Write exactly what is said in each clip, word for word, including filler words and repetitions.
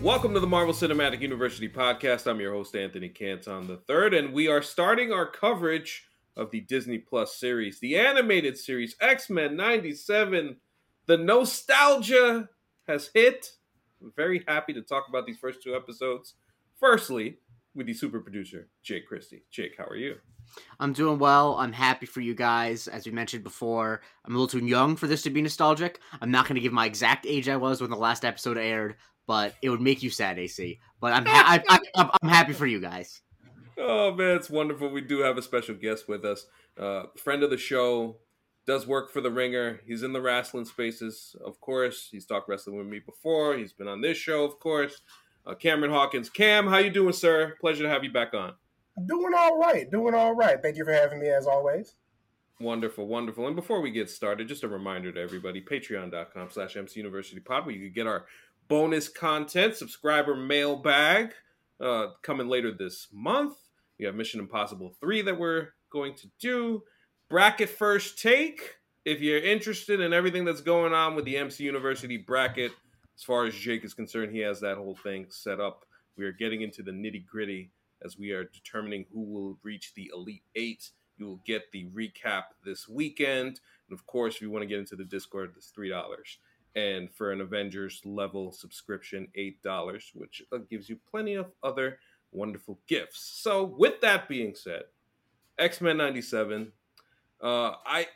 Welcome to the Marvel Cinematic University podcast. I'm your host, Anthony Canton the third, and we are starting our coverage of the Disney Plus series, the animated series, X-Men ninety-seven. The nostalgia has hit. I'm very happy to talk about these first two episodes. Firstly, with the super producer, Jake Christie. Jake, how are you? I'm doing well. I'm happy for you guys. As we mentioned before, I'm a little too young for this to be nostalgic. I'm not going to give my exact age I was when the last episode aired, but it would make you sad, A C. But I'm ha- I, I, I'm happy for you guys. Oh, man, it's wonderful. We do have a special guest with us. Uh, friend of the show, does work for The Ringer. He's in the wrestling spaces, of course. He's talked wrestling with me before. He's been on this show, of course. Uh, Cameron Hawkins. Cam, how you doing, sir? Pleasure to have you back on. Doing all right. Doing all right. Thank you for having me, as always. Wonderful, wonderful. And before we get started, just a reminder to everybody, patreon.com slash MC University Pod, where you can get our bonus content, subscriber mailbag, uh, coming later this month. We have Mission Impossible three that we're going to do. Bracket First Take. If you're interested in everything that's going on with the M C University bracket, as far as Jake is concerned, he has that whole thing set up. We are getting into the nitty gritty as we are determining who will reach the Elite Eight. You will get the recap this weekend. And of course, if you want to get into the Discord, it's three dollars. And for an Avengers level subscription, eight dollars, which gives you plenty of other wonderful gifts. So with that being said, X-Men ninety-seven, uh, I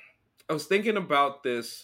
I was thinking about this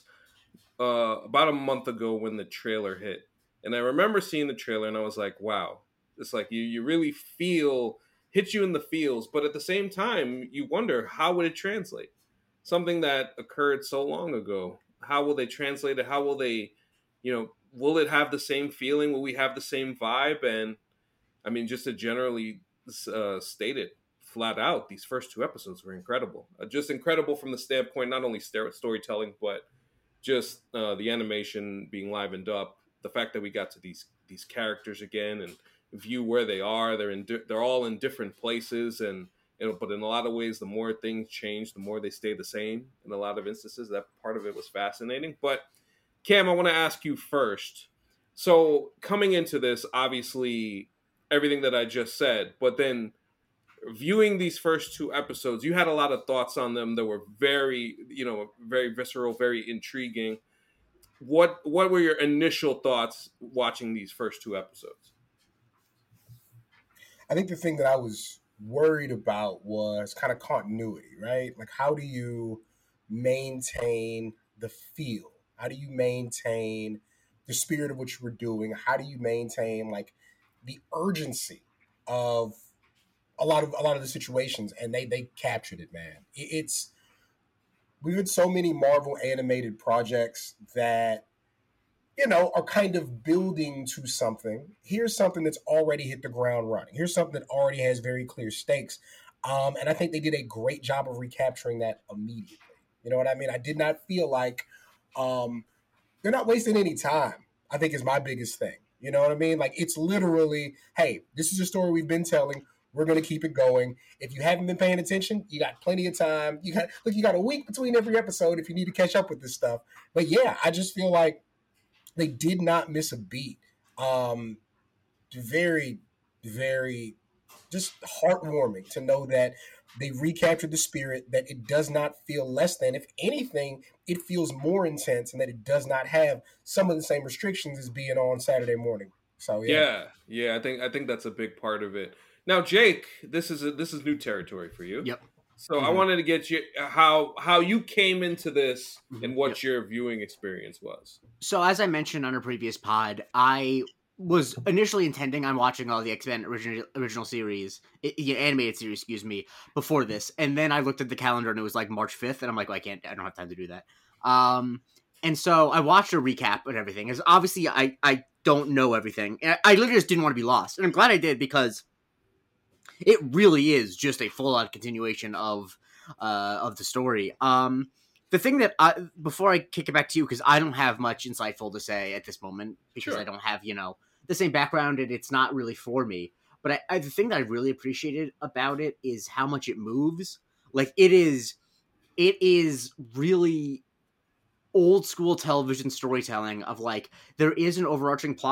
uh, about a month ago when the trailer hit. And I remember seeing the trailer and I was like, wow, it's like you, you really feel, hits you in the feels. But at the same time, you wonder, how would it translate? Something that occurred so long ago. How will they translate it? How will they, you know, will it have the same feeling? Will we have the same vibe? And I mean, just to generally uh, state it flat out, these first two episodes were incredible. Uh, just incredible from the standpoint, not only st- storytelling, but just uh, the animation being livened up. The fact that we got to these these characters again and view where they are. They're in. Di- they're all in different places, and you know, but in a lot of ways, the more things change, the more they stay the same. In a lot of instances, that part of it was fascinating. But Cam, I want to ask you first. So coming into this, obviously, everything that I just said, but then viewing these first two episodes, you had a lot of thoughts on them that were very, you know, very visceral, very intriguing. What what were your initial thoughts watching these first two episodes? I think the thing that I was worried about was kind of continuity, right? Like, how do you maintain the feel? How do you maintain the spirit of what you were doing? How do you maintain like the urgency of a lot of a lot of the situations? And they they captured it, man. It, it's we've had so many Marvel animated projects that, you know, are kind of building to something. Here's something that's already hit the ground running. Here's something that already has very clear stakes. Um, and I think they did a great job of recapturing that immediately. You know what I mean? I did not feel like um, they're not wasting any time, I think is my biggest thing. You know what I mean? Like, it's literally, hey, this is a story we've been telling. We're going to keep it going. If you haven't been paying attention, you got plenty of time. You got look, you got a week between every episode if you need to catch up with this stuff. But yeah, I just feel like they did not miss a beat. Um, very, very just heartwarming to know that they recaptured the spirit, that it does not feel less than. If anything, it feels more intense and that it does not have some of the same restrictions as being on Saturday morning. So yeah. Yeah, yeah, I think I think that's a big part of it. Now, Jake, this is a, this is new territory for you. Yep. So mm-hmm. I wanted to get you how how you came into this mm-hmm. and what yep. your viewing experience was. So as I mentioned on a previous pod, I was initially intending on watching all the X-Men original original series, yeah, animated series, excuse me, before this, and then I looked at the calendar and it was like March fifth, and I'm like, well, I can't, I don't have time to do that. Um, and so I watched a recap and everything. As obviously I I don't know everything, and I, I literally just didn't want to be lost, and I'm glad I did because it really is just a full-on continuation of uh, of the story. Um, the thing that I, before I kick it back to you, because I don't have much insightful to say at this moment, because Sure. I don't have, you know, the same background and it's not really for me. But I, I, the thing that I really appreciated about it is how much it moves. Like, it is, it is really old school television storytelling of like, there is an overarching plot,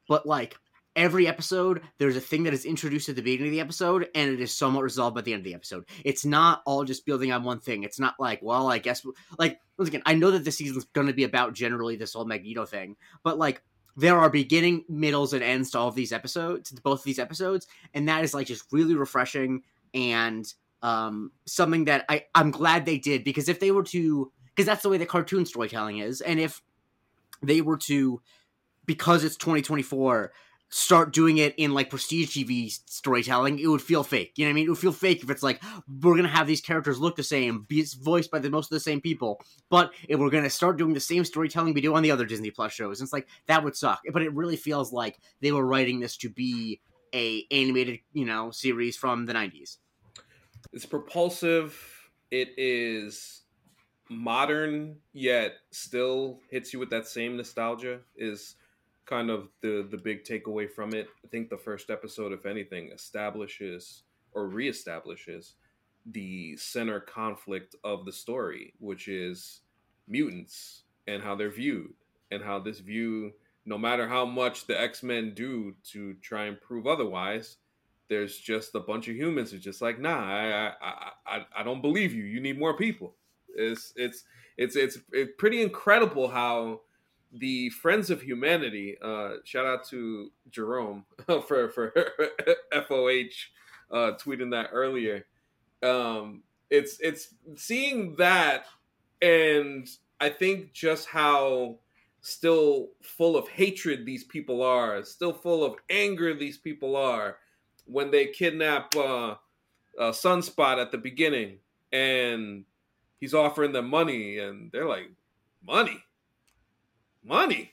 but like every episode, there's a thing that is introduced at the beginning of the episode, and it is somewhat resolved by the end of the episode. It's not all just building on one thing. It's not like, well, I guess, like, once again, I know that this season's going to be about generally this whole Magneto thing, but like, there are beginning, middles, and ends to all of these episodes, to both of these episodes, and that is like just really refreshing and um, something that I, I'm glad they did, because if they were to, because that's the way that cartoon storytelling is, and if they were to, because it's twenty twenty-four, start doing it in like prestige T V storytelling, it would feel fake. You know what I mean? It would feel fake if it's like, we're gonna have these characters look the same, be voiced by the most of the same people, but if we're gonna start doing the same storytelling we do on the other Disney Plus shows, it's like, that would suck. But it really feels like they were writing this to be a animated, you know, series from the nineties. It's propulsive. It is modern, yet still hits you with that same nostalgia. Is kind of the the big takeaway from it. I think the first episode, if anything, establishes or reestablishes the center conflict of the story, which is mutants and how they're viewed, and how this view, no matter how much the X-Men do to try and prove otherwise, there's just a bunch of humans who just like, nah, I I I, I don't believe you. You need more people. It's it's it's it's, it's pretty incredible how the Friends of Humanity, uh, shout out to Jerome for, for F O H uh, tweeting that earlier. Um, it's it's seeing that, and I think just how still full of hatred these people are, still full of anger these people are, when they kidnap uh, uh, Sunspot at the beginning, and he's offering them money, and they're like, money? Money?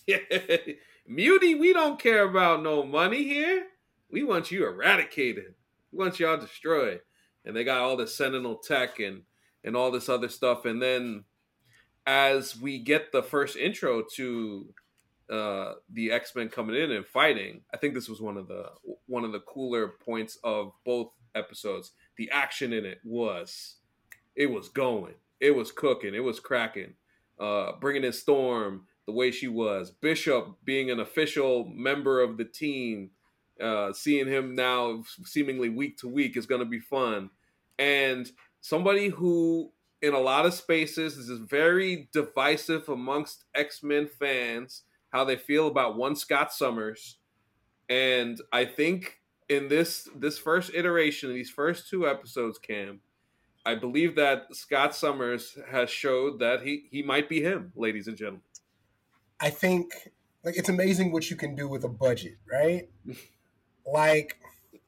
Mutie, we don't care about no money here. We want you eradicated. We want y'all destroyed. And they got all this Sentinel tech and, and all this other stuff. And then as we get the first intro to uh, the X-Men coming in and fighting, I think this was one of the one of the cooler points of both episodes. The action in it was, it was going. It was cooking. It was cracking. Uh, bringing in Storm the way she was. Bishop being an official member of the team. Uh, seeing him now seemingly week to week is going to be fun. And somebody who, in a lot of spaces, is very divisive amongst X-Men fans, how they feel about one Scott Summers. And I think in this this first iteration, these first two episodes, Cam, I believe that Scott Summers has showed that he, he might be him, ladies and gentlemen. I think, like, it's amazing what you can do with a budget, right? Like,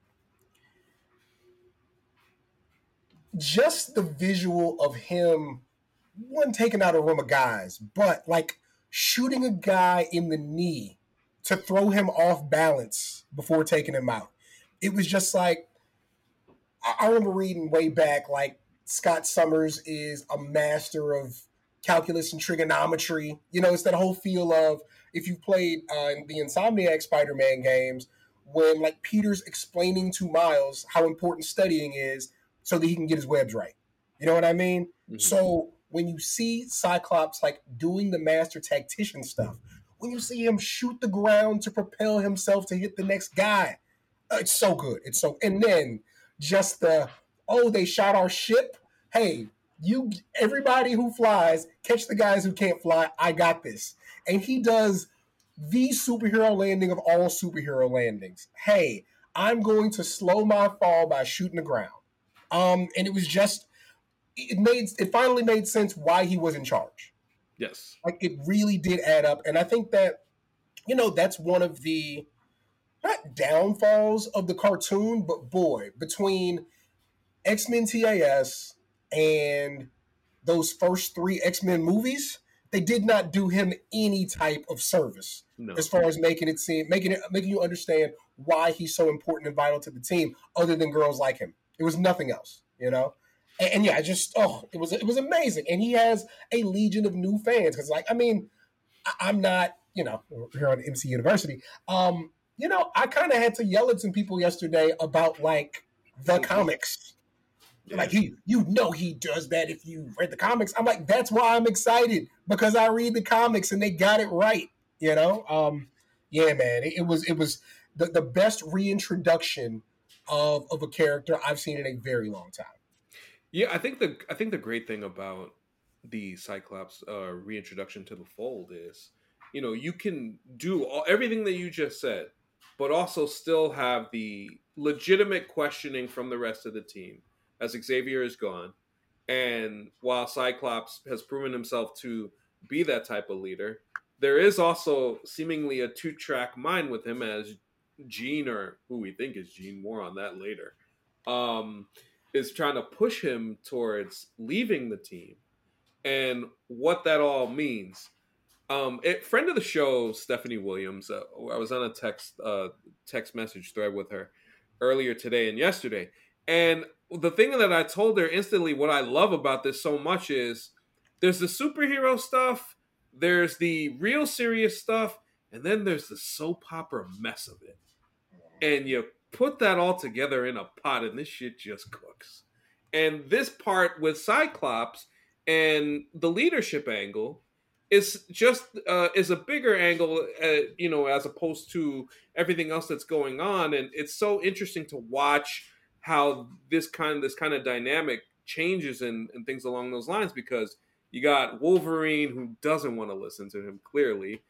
just the visual of him, one, taking out a room of guys, but, like, shooting a guy in the knee to throw him off balance before taking him out. It was just like, I remember reading way back, like, Scott Summers is a master of calculus and trigonometry. You know, it's that whole feel of, if you've played uh, the Insomniac Spider-Man games, when like Peter's explaining to Miles how important studying is so that he can get his webs right. You know what I mean? Mm-hmm. So when you see Cyclops like doing the master tactician stuff, when you see him shoot the ground to propel himself to hit the next guy, uh, it's so good. It's so, and then just the, oh, they shot our ship. Hey, you, everybody who flies, catch the guys who can't fly. I got this. And he does the superhero landing of all superhero landings. Hey, I'm going to slow my fall by shooting the ground. Um, and it was just, it made, it finally made sense why he was in charge. Yes. Like, it really did add up. And I think that, you know, that's one of the, not downfalls of the cartoon, but boy, between X-Men T A S and those first three X-Men movies, they did not do him any type of service no. as far as making it seem, making it, making you understand why he's so important and vital to the team, other than girls like him. It was nothing else, you know. And, and yeah, just oh, it was it was amazing, and he has a legion of new fans because, like, I mean, I, I'm not, you know, here on M C University, um, you know, I kind of had to yell at some people yesterday about like the comics. Yeah. Like, he, you know, he does that if you read the comics. I'm like, that's why I'm excited, because I read the comics and they got it right, you know? Um, Yeah, man, it, it was it was the, the best reintroduction of of a character I've seen in a very long time. Yeah, I think the I think the great thing about the Cyclops uh, reintroduction to the fold is, you know, you can do all, everything that you just said, but also still have the legitimate questioning from the rest of the team as Xavier is gone, and while Cyclops has proven himself to be that type of leader, there is also seemingly a two track mind with him as Jean, or who we think is Jean. More on that later. Um, is trying to push him towards leaving the team and what that all means. Um, it, friend of the show, Stephanie Williams, uh, I was on a text uh, text message thread with her earlier today and yesterday. And the thing that I told her instantly, what I love about this so much is there's the superhero stuff, there's the real serious stuff, and then there's the soap opera mess of it. And you put that all together in a pot and this shit just cooks. And this part with Cyclops and the leadership angle is just uh, is a bigger angle, uh, you know, as opposed to everything else that's going on. And it's so interesting to watch how this kind this kind of dynamic changes and, and things along those lines, because you got Wolverine, who doesn't want to listen to him clearly.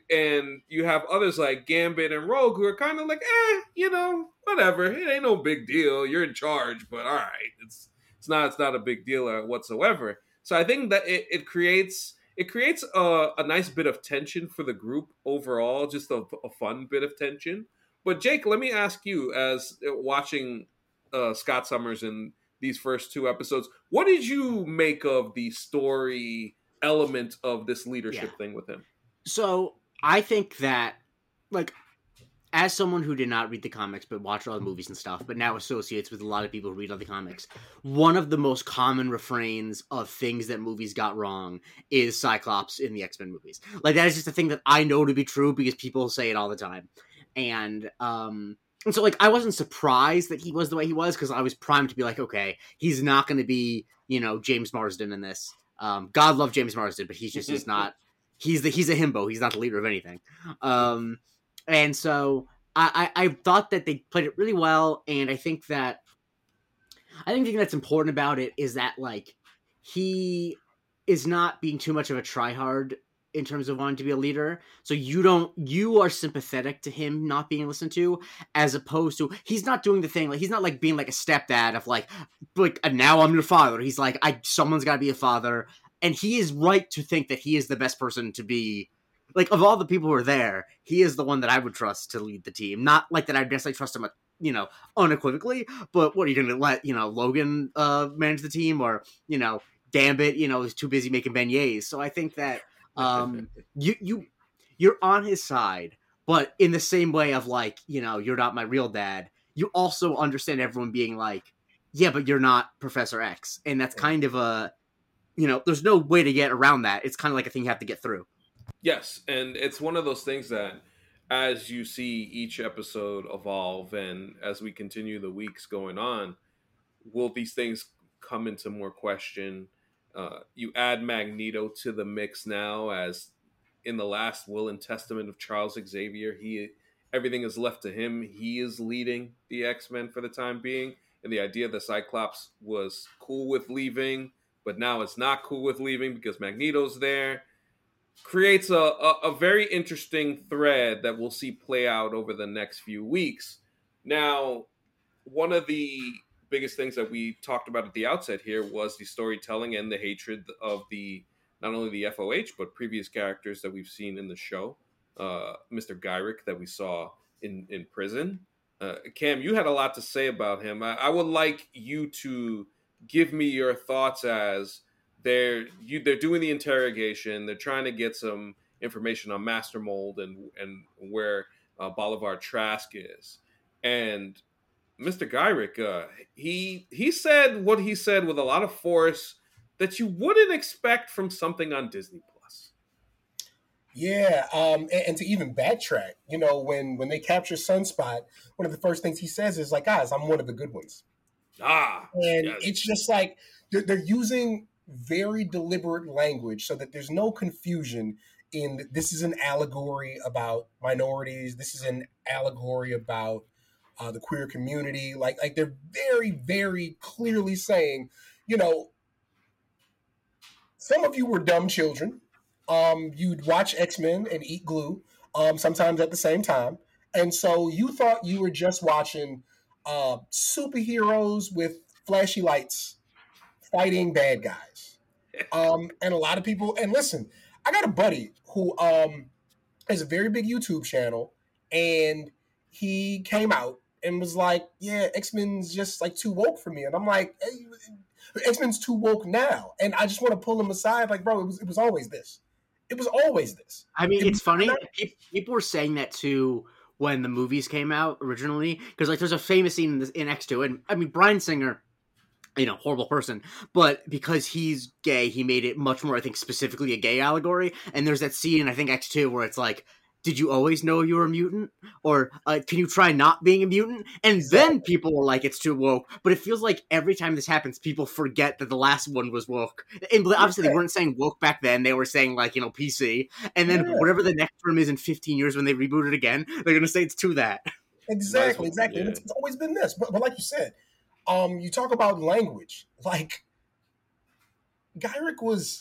And you have others like Gambit and Rogue who are kind of like, eh, you know, whatever. It ain't no big deal. You're in charge, but all right, it's it's not it's not a big deal whatsoever. So I think that it, it creates it creates a, a nice bit of tension for the group overall, just a, a fun bit of tension. But Jake, let me ask you, as watching uh, Scott Summers in these first two episodes, what did you make of the story element of this leadership Yeah. thing with him? So I think that, like, as someone who did not read the comics but watched all the movies and stuff, but now associates with a lot of people who read all the comics, one of the most common refrains of things that movies got wrong is Cyclops in the X-Men movies. Like, that is just a thing that I know to be true because people say it all the time. And, um... And so, like, I wasn't surprised that he was the way he was, because I was primed to be like, okay, he's not going to be, you know, James Marsden in this. Um, God love James Marsden, but he's just, just not... He's the he's a himbo. He's not the leader of anything. Um, and so I, I, I thought that they played it really well, and I think that I think the thing that's important about it is that, like, he is not being too much of a tryhard in terms of wanting to be a leader. So you don't you are sympathetic to him not being listened to, as opposed to he's not doing the thing, like he's not like being like a stepdad of like like now I'm your father. He's like, I someone's got to be a father. And he is right to think that he is the best person to be, like, of all the people who are there, he is the one that I would trust to lead the team. Not like that I'd necessarily trust him, you know, unequivocally, but what, are you going to let, you know, Logan uh, manage the team, or, you know, Gambit, you know, is too busy making beignets. So I think that um, you, you, you're on his side, but in the same way of, like, you know, you're not my real dad, you also understand everyone being like, yeah, but you're not Professor X. And that's kind of a... You know, there's no way to get around that. It's kind of like a thing you have to get through. Yes, and it's one of those things that as you see each episode evolve and as we continue the weeks going on, will these things come into more question? Uh, you add Magneto to the mix now, as in the last will and testament of Charles Xavier, he everything is left to him. He is leading the X-Men for the time being, and the idea that Cyclops was cool with leaving, but now it's not cool with leaving because Magneto's there, creates a, a, a very interesting thread that we'll see play out over the next few weeks. Now, one of the biggest things that we talked about at the outset here was the storytelling and the hatred of the not only the F O H, but previous characters that we've seen in the show. Uh, Mister Gyrick that we saw in, in prison. Uh, Cam, you had a lot to say about him. I, I would like you to give me your thoughts as they're you they're doing the interrogation. They're trying to get some information on Master Mold and and where uh, Bolivar Trask is. And Mister Gyrick, uh, he he said what he said with a lot of force that you wouldn't expect from something on Disney Plus. Yeah, um, and, and to even backtrack, you know, when when they capture Sunspot, one of the first things he says is like, "Guys, I'm one of the good ones." Ah, and yes. It's just like they're, they're using very deliberate language so that there's no confusion in this is an allegory about minorities. This is an allegory about uh, the queer community. Like, like they're very, very clearly saying, you know, some of you were dumb children. Um, you'd watch X-Men and eat glue, um, sometimes at the same time. And so you thought you were just watching uh, superheroes with flashy lights fighting bad guys. Um, and a lot of people, and listen, I got a buddy who um, has a very big YouTube channel, and he came out and was like, yeah, X-Men's just like too woke for me. And I'm like, hey, X-Men's too woke now. And I just want to pull him aside, like, bro, it was, it was always this. It was always this. I mean, it it's funny. not- People were saying that too when the movies came out originally, because like there's a famous scene in, this, in X two, and I mean Bryan Singer, you know, horrible person, but because he's gay, he made it much more, I think, specifically a gay allegory. And there's that scene in I think X two where it's like, did you always know you were a mutant? Or uh, can you try not being a mutant? And then people were like, it's too woke. But it feels like every time this happens, people forget that the last one was woke. And obviously yeah. they weren't saying woke back then. They were saying like, you know, P C. And then yeah. whatever the next term is in fifteen years when they reboot it again, they're going to say it's to that. Exactly, exactly. Yeah. It's, it's always been this. But, but like you said, um, you talk about language. Like, Gyrich was...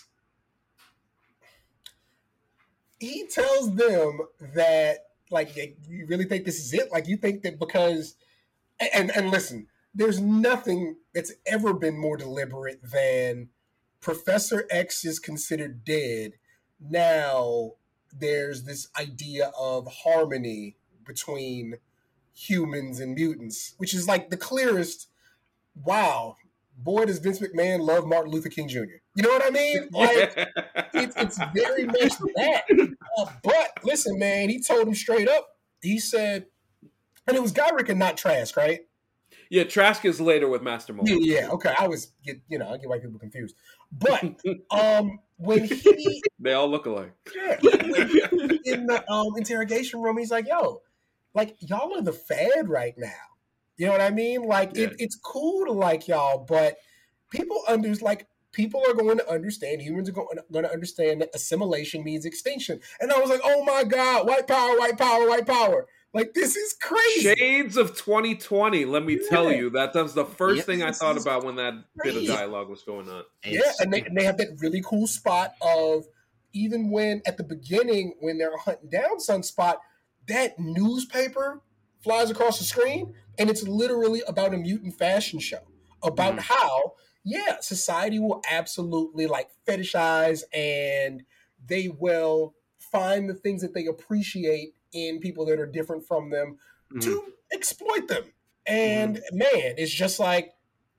He tells them that, like, you really think this is it? Like, you think that because, and and listen, there's nothing that's ever been more deliberate than Professor X is considered dead. Now there's this idea of harmony between humans and mutants, which is like the clearest, wow, boy, does Vince McMahon love Martin Luther King Junior You know what I mean? Like, it's, it's very much that. Uh, but listen, man, he told him straight up. He said, and it was Gyrich and not Trask, right? Yeah, Trask is later with Master Mold. Yeah, yeah, okay. I was get you know I get white people confused. But um, when he, they all look alike. Yeah, in the um, interrogation room, he's like, "Yo, like y'all are the fad right now." You know what I mean? Like yeah. it, it's cool to like y'all, but people under like people are going to understand. Humans are going, going to understand that assimilation means extinction. And I was like, oh my god, white power, white power, white power. Like this is crazy. Shades of twenty twenty. Let me yeah. tell you, that that was the first yep, thing I thought about when that crazy. bit of dialogue was going on. Yeah, and they, and they have that really cool spot of even when at the beginning when they're hunting down Sunspot, that newspaper flies across the screen. And it's literally about a mutant fashion show about mm. how, yeah, society will absolutely like fetishize and they will find the things that they appreciate in people that are different from them mm. to exploit them. And mm. man, it's just like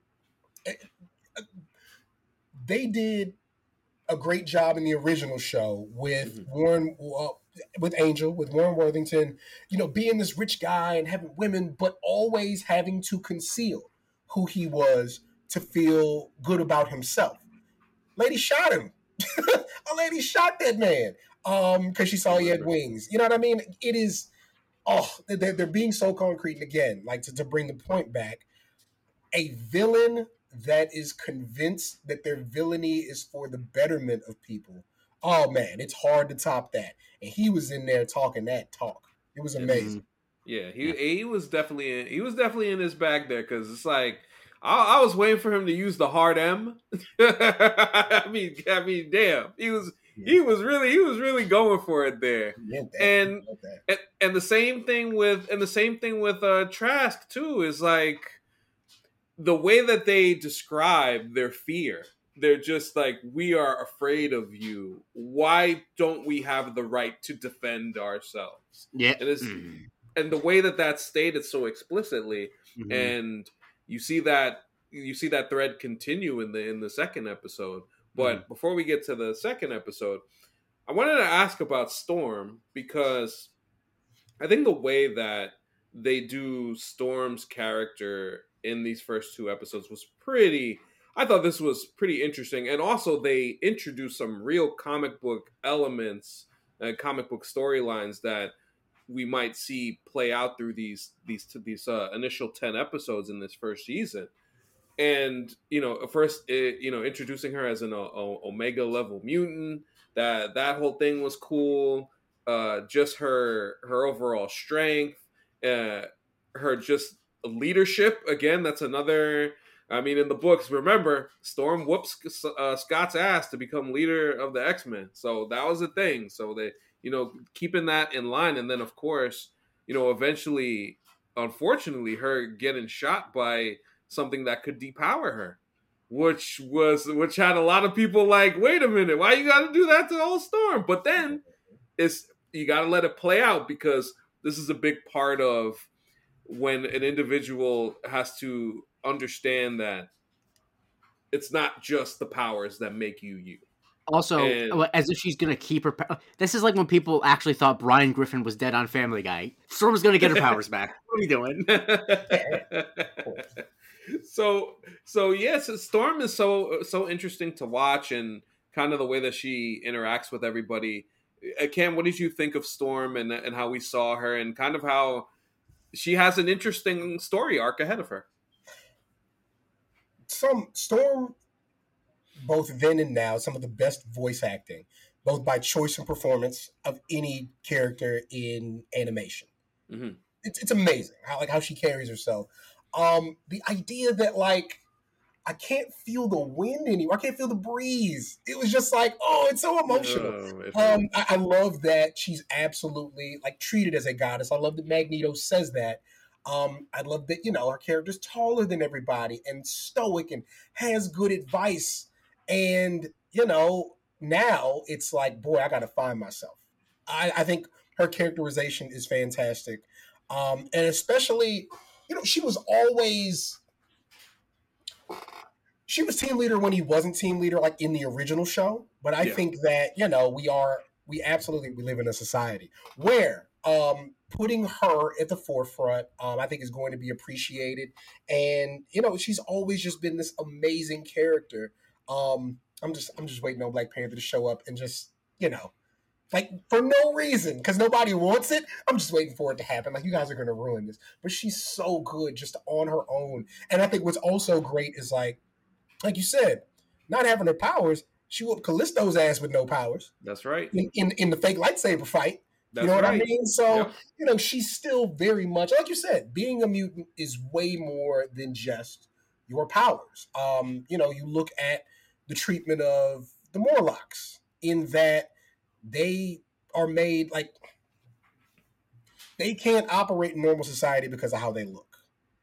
they did a great job in the original show with mm-hmm. Warren. Uh, with Angel, with Warren Worthington, you know, being this rich guy and having women, but always having to conceal who he was to feel good about himself. Lady shot him. A lady shot that man um, because she saw he had wings. You know what I mean? It is, oh, they're, they're being so concrete. And again, like to, to bring the point back, a villain that is convinced that their villainy is for the betterment of people. Oh man, it's hard to top that. And he was in there talking that talk. It was amazing. Yeah, he he was definitely in, he was definitely in his bag there because it's like I, I was waiting for him to use the hard M. I mean, I mean, damn, he was yeah. he was really he was really going for it there. And, and and the same thing with and the same thing with uh, Trask too is like the way that they describe their fear. They're just like, we are afraid of you. Why don't we have the right to defend ourselves? Yeah. And, it's, mm-hmm. and the way that that's stated so explicitly, mm-hmm. and you see that you see that thread continue in the in the second episode. But mm-hmm. before we get to the second episode, I wanted to ask about Storm because I think the way that they do Storm's character in these first two episodes was pretty... I thought this was pretty interesting. And also they introduced some real comic book elements and comic book storylines that we might see play out through these these these uh, initial ten episodes in this first season. And, you know, first, it, you know, introducing her as an o- o- Omega level mutant That that whole thing was cool. Uh, just her her overall strength, uh, her just leadership. Again, that's another. I mean, in the books, remember, Storm whoops uh, Scott's ass to become leader of the X-Men. So that was a thing. So they, you know, keeping that in line. And then, of course, you know, eventually, unfortunately, her getting shot by something that could depower her, which was, which had a lot of people like, wait a minute, why you got to do that to the whole Storm? But then it's, you got to let it play out, because this is a big part of when an individual has to understand that it's not just the powers that make you you. Also, and, as if she's going to keep her... This is like when people actually thought Brian Griffin was dead on Family Guy. Storm is going to get her powers back. What are you doing? so, so yes, Storm is so so interesting to watch, and kind of the way that she interacts with everybody. Cam, what did you think of Storm and, and how we saw her, and kind of how she has an interesting story arc ahead of her? Some Storm, both then and now, some of the best voice acting, both by choice and performance, of any character in animation. Mm-hmm. It's it's amazing how like how she carries herself. Um, the idea that like I can't feel the wind anymore, I can't feel the breeze. It was just like, oh, it's so emotional. Oh, um, I, I love that she's absolutely like treated as a goddess. I love that Magneto says that. Um, I love that, you know, our character's taller than everybody and stoic and has good advice. And, you know, now it's like, boy, I got to find myself. I, I think her characterization is fantastic. Um, and especially, you know, she was always, she was team leader when he wasn't team leader, like in the original show. But I yeah. think that, you know, we are, we absolutely, we live in a society where, um, putting her at the forefront, um, I think is going to be appreciated. And, you know, she's always just been this amazing character. Um, I'm just, I'm just waiting on Black Panther to show up and just, you know, like for no reason, because nobody wants it. I'm just waiting for it to happen. Like, you guys are going to ruin this. But she's so good just on her own. And I think what's also great is like, like you said, not having her powers, she whooped Callisto's ass with no powers. That's right. In, in, in the fake lightsaber fight. That's you know what right. I mean? So, yep. you know, she's still very much, like you said, being a mutant is way more than just your powers. Um, you know, you look at the treatment of the Morlocks in that they are made, like, they can't operate in normal society because of how they look.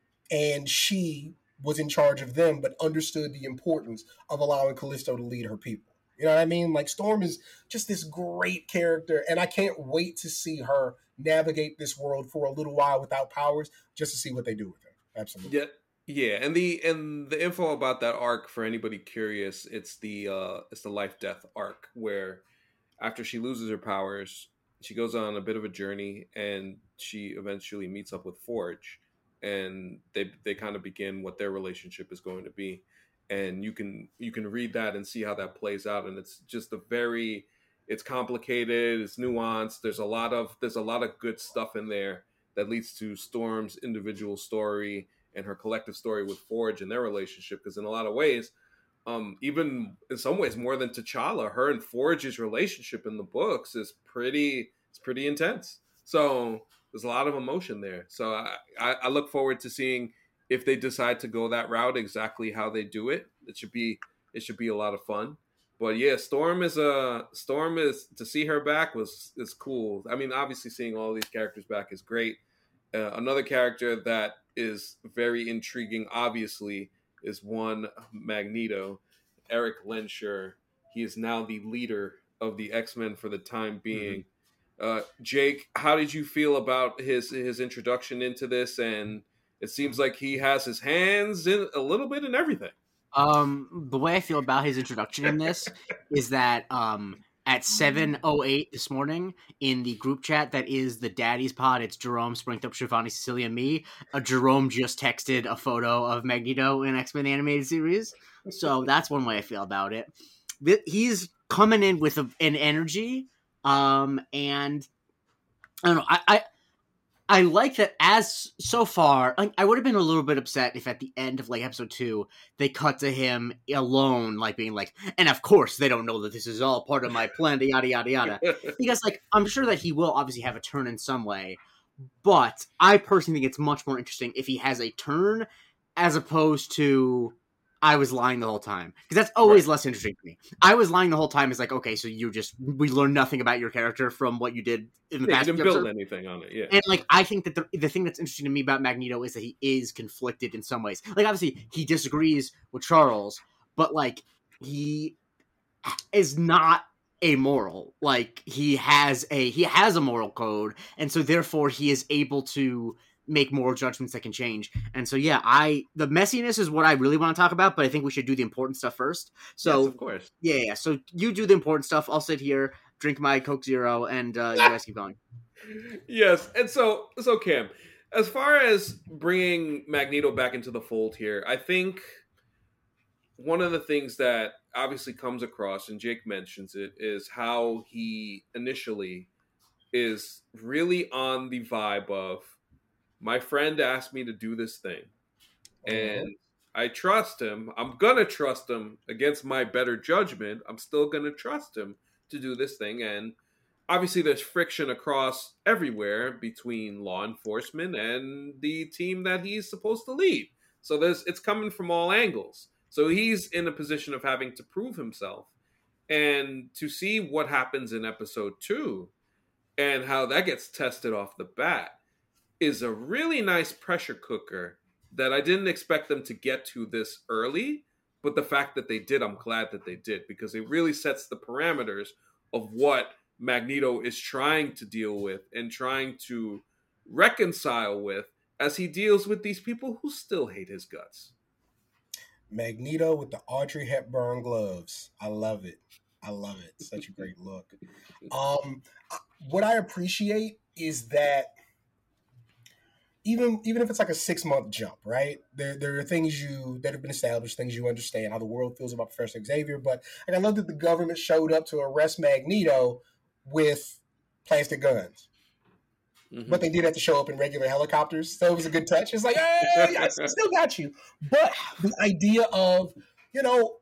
And she was in charge of them, but understood the importance of allowing Callisto to lead her people. You know what I mean? Like, Storm is just this great character, and I can't wait to see her navigate this world for a little while without powers, just to see what they do with her. Absolutely. Yeah, yeah. And the and the info about that arc, for anybody curious, it's the uh, it's the life death arc, where after she loses her powers, she goes on a bit of a journey, and she eventually meets up with Forge, and they they kind of begin what their relationship is going to be. And you can you can read that and see how that plays out, and it's just a very it's complicated, it's nuanced. There's a lot of there's a lot of good stuff in there that leads to Storm's individual story and her collective story with Forge and their relationship. Because in a lot of ways, um, even in some ways more than T'Challa, her and Forge's relationship in the books is pretty it's pretty intense. So there's a lot of emotion there. So I, I, I look forward to seeing if they decide to go that route, exactly how they do it. It should be it should be a lot of fun. But yeah, Storm is a Storm is to see her back was is cool. I mean, obviously seeing all these characters back is great. Uh, another character that is very intriguing, obviously, is one Magneto, Eric Lehnsherr. He is now the leader of the X-Men for the time being. Mm-hmm. Uh, Jake, how did you feel about his his introduction into this? And it seems like he has his hands in a little bit in everything. Um, the way I feel about his introduction in this is that um, at seven oh eight this morning in the group chat that is the Daddy's Pod, it's Jerome, Springed Up, Shivani, Cecilia, and me. Uh, Jerome just texted a photo of Magneto in X-Men animated series. So that's one way I feel about it. He's coming in with a, an energy, um, and I don't know, I... I I like that as so far, like, I would have been a little bit upset if at the end of like episode two, they cut to him alone, like being like, and of course they don't know that this is all part of my plan, yada, yada, yada. Because like, I'm sure that he will obviously have a turn in some way, but I personally think it's much more interesting if he has a turn as opposed to I was lying the whole time, because that's always right. less interesting to me. I was lying the whole time is like, okay, so you just we learned nothing about your character from what you did in the yeah, past. You didn't build anything on it, yeah. And like, I think that the the thing that's interesting to me about Magneto is that he is conflicted in some ways. Like, obviously, he disagrees with Charles, but like, he is not amoral. Like, he has a he has a moral code, and so therefore he is able to make moral judgments that can change. And so, yeah, I the messiness is what I really want to talk about, but I think we should do the important stuff first. So, yes, of course. Yeah, yeah. So you do the important stuff. I'll sit here, drink my Coke Zero, and uh, you guys keep going. Yes, and so, so Cam, as far as bringing Magneto back into the fold here, I think one of the things that obviously comes across, and Jake mentions it, is how he initially is really on the vibe of, my friend asked me to do this thing, and I trust him. I'm going to trust him against my better judgment. I'm still going to trust him to do this thing. And obviously there's friction across everywhere between law enforcement and the team that he's supposed to lead. So there's it's coming from all angles. So he's in a position of having to prove himself. And to see what happens in episode two and how that gets tested off the bat is a really nice pressure cooker that I didn't expect them to get to this early, but the fact that they did, I'm glad that they did, because it really sets the parameters of what Magneto is trying to deal with and trying to reconcile with as he deals with these people who still hate his guts. Magneto with the Audrey Hepburn gloves. I love it. I love it. Such a great look. Um, what I appreciate is that Even even if it's like a six month jump, right? There there are things you that have been established, things you understand how the world feels about Professor Xavier. But like, I love that the government showed up to arrest Magneto with plastic guns, mm-hmm. but they did have to show up in regular helicopters, so it was a good touch. It's like, hey, I still got you. But the idea of, you know,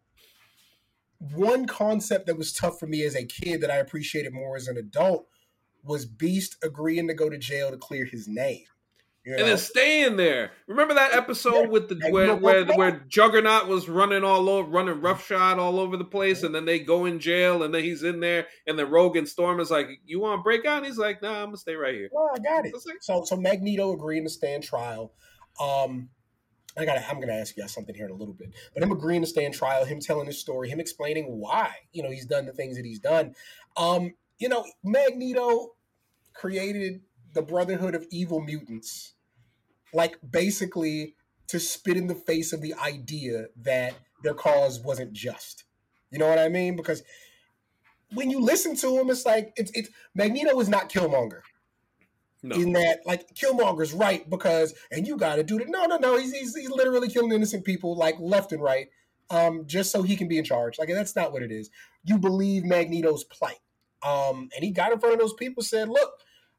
one concept that was tough for me as a kid that I appreciated more as an adult was Beast agreeing to go to jail to clear his name. You know? And then staying there. Remember that episode yeah. with the where where, where Juggernaut was running all over, running roughshod all over the place, and then they go in jail, and then he's in there, and then Rogue and Storm is like, "You want to break out?" And he's like, "Nah, I'm gonna stay right here." Well, I got it. So, so Magneto agreeing to stand trial. Um, I got. I'm gonna ask you guys something here in a little bit, but him agreeing to stand trial, him telling his story, him explaining why you know he's done the things that he's done. Um, you know, Magneto created the Brotherhood of Evil Mutants, like basically to spit in the face of the idea that their cause wasn't just. You know what I mean? Because when you listen to him, it's like it's it's Magneto is not Killmonger. No. In that, like, Killmonger's right because, and you got to do that. No, no, no. He's, he's he's literally killing innocent people, like left and right, um, just so he can be in charge. Like, that's not what it is. You believe Magneto's plight, um, and he got in front of those people, said, "Look,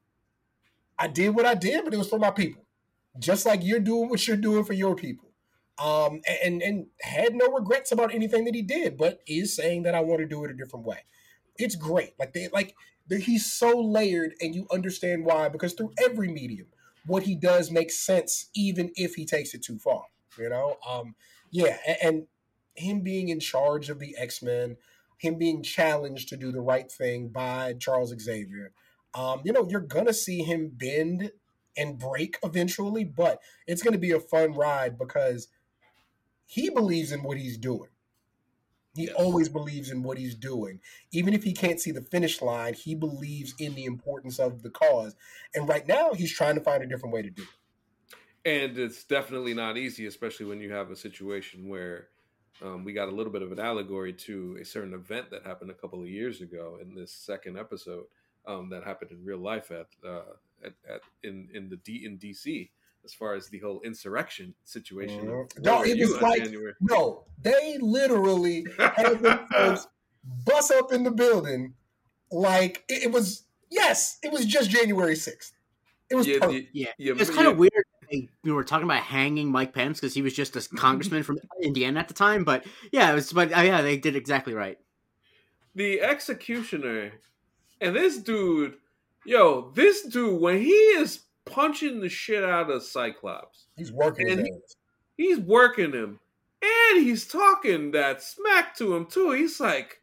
I did what I did, but it was for my people, just like you're doing what you're doing for your people." Um, and and had no regrets about anything that he did, but is saying that I want to do it a different way. It's great. Like they like. He's so layered, and you understand why, because through every medium, what he does makes sense, even if he takes it too far, you know? Um, yeah, and, and him being in charge of the X-Men, him being challenged to do the right thing by Charles Xavier, um, you know, you're going to see him bend and break eventually, but it's going to be a fun ride because he believes in what he's doing. He yes. always believes in what he's doing. Even if he can't see the finish line, he believes in the importance of the cause. And right now, he's trying to find a different way to do it. And it's definitely not easy, especially when you have a situation where um, we got a little bit of an allegory to a certain event that happened a couple of years ago in this second episode um, that happened in real life at, uh, at, at in in the D in D C. As far as the whole insurrection situation. Mm-hmm. No, it was like, January? no, they literally had them folks bust up in the building like it, it was, yes, it was just January sixth. It was Yeah, perfect. Yeah, yeah, it's kind yeah. of weird. They, we were talking about hanging Mike Pence because he was just a congressman from Indiana at the time. But yeah, it was. But uh, yeah, they did exactly right. The executioner and this dude, yo, this dude when he is punching the shit out of Cyclops, He's working his and he, ass. he's working him, and he's talking that smack to him too. He's like,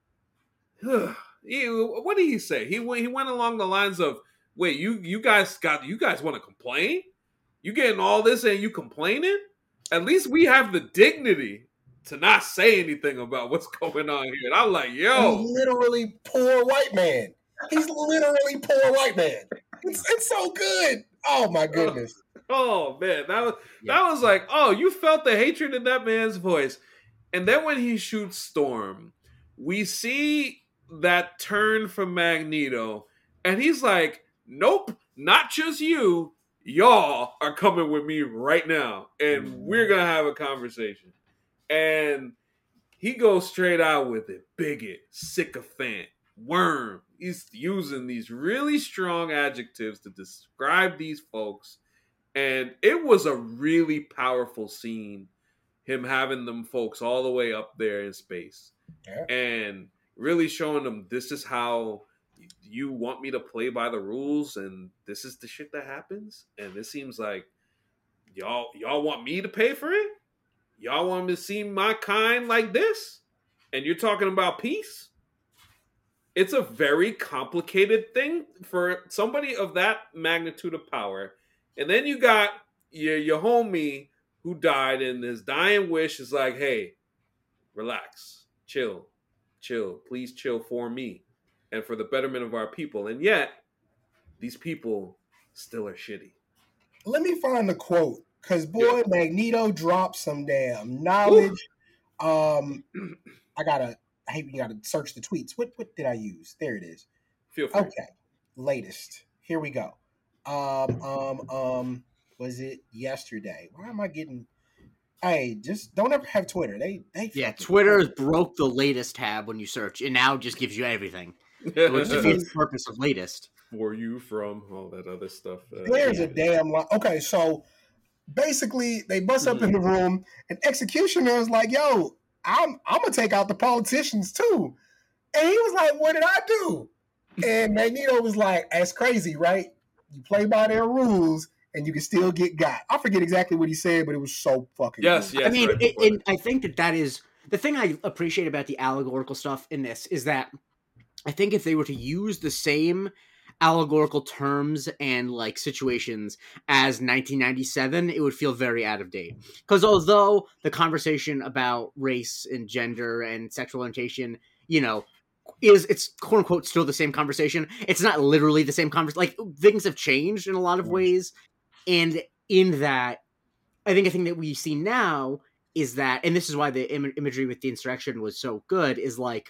ugh. He, what did he say? He went. He went along the lines of, "Wait, you you guys got you guys want to complain? You getting all this and you complaining? At least we have the dignity to not say anything about what's going on here." And I'm like, He's "Yo, literally poor white man. He's literally poor white man. It's, it's so good. Oh my goodness. oh man, that was Yeah. that was like, oh, you felt the hatred in that man's voice." And then when he shoots Storm, we see that turn from Magneto, and he's like, "Nope, not just you. Y'all are coming with me right now, and we're gonna have a conversation." And he goes straight out with it. Bigot, sycophant, worm. He's using these really strong adjectives to describe these folks. And it was a really powerful scene, him having them folks all the way up there in space. Yeah. And really showing them this is how you want me to play by the rules, and this is the shit that happens. And it seems like y'all y'all want me to pay for it? Y'all want me to see my kind like this? And you're talking about peace? It's a very complicated thing for somebody of that magnitude of power. And then you got your, your homie who died, and his dying wish is like, hey, relax, chill, chill, please chill for me and for the betterment of our people. And yet, these people still are shitty. Let me find the quote, because boy, yeah. Magneto dropped some damn knowledge. Ooh. Um, I gotta, I hate you gotta search the tweets. What what did I use? There it is. Feel free. Okay, latest. Here we go. Um, um, um, was it yesterday? Why am I getting? Hey, just don't ever have Twitter. They, they. Yeah, Twitter has broke the latest tab when you search. It now just gives you everything. So it's defeats the purpose of latest. For you from all that other stuff. Uh, There's yeah. a damn lot. Okay, so basically they bust mm-hmm. up in the room, and Executioner is like, "Yo, I'm I'm gonna take out the politicians too," and he was like, "What did I do?" And Magneto was like, "That's crazy, right? You play by their rules." And you can still get got. I forget exactly what he said, but it was so fucking yes, cool. yes. I mean, right it, and I think that that is the thing I appreciate about the allegorical stuff in this is that I think if they were to use the same allegorical terms and like situations as nineteen ninety-seven, it would feel very out of date. Because although the conversation about race and gender and sexual orientation, you know, is it's quote unquote still the same conversation. It's not literally the same conversation. Like things have changed in a lot of ways. And in that, I think a thing that we see now is that, and this is why the Im- imagery with the insurrection was so good, is like,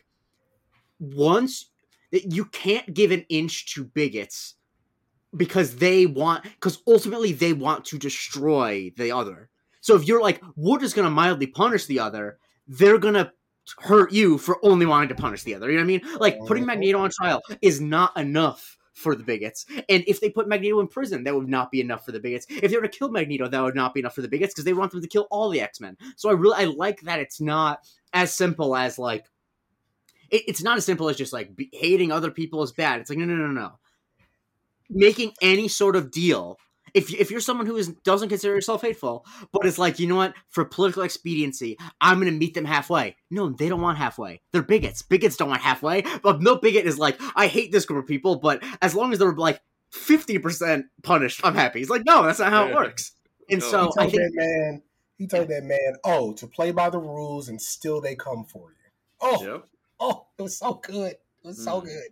once, you can't give an inch to bigots because they want, because ultimately they want to destroy the other. So if you're like, we're just going to mildly punish the other, they're going to hurt you for only wanting to punish the other. You know what I mean? Like, putting Magneto on trial is not enough for the bigots. And if they put Magneto in prison, that would not be enough for the bigots. If they were to kill Magneto, that would not be enough for the bigots because they want them to kill all the X-Men. So I really, I like that it's not as simple as like, it, it's not as simple as just like be, hating other people is bad. It's like, no, no, no, no. Making any sort of deal. If, if you're someone who is, doesn't consider yourself hateful, but it's like, you know what, for political expediency, I'm going to meet them halfway. No, they don't want halfway. They're bigots. Bigots don't want halfway. But no bigot is like, I hate this group of people, but as long as they're like fifty percent punished, I'm happy. He's like, no, that's not how it works. And no, so I think that man, he told that man, oh, to play by the rules and still they come for you. Oh, yep. Oh, it was so good. It was mm. so good.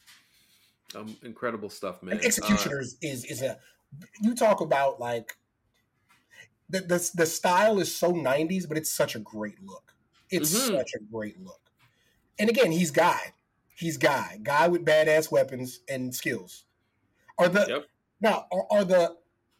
Um, incredible stuff, man. And Executioners uh, is is a. You talk about like the, the the style is so nineties, but it's such a great look. It's mm-hmm. such a great look. And again, he's Guy. He's Guy. Guy with badass weapons and skills. Are the yep. now are, are the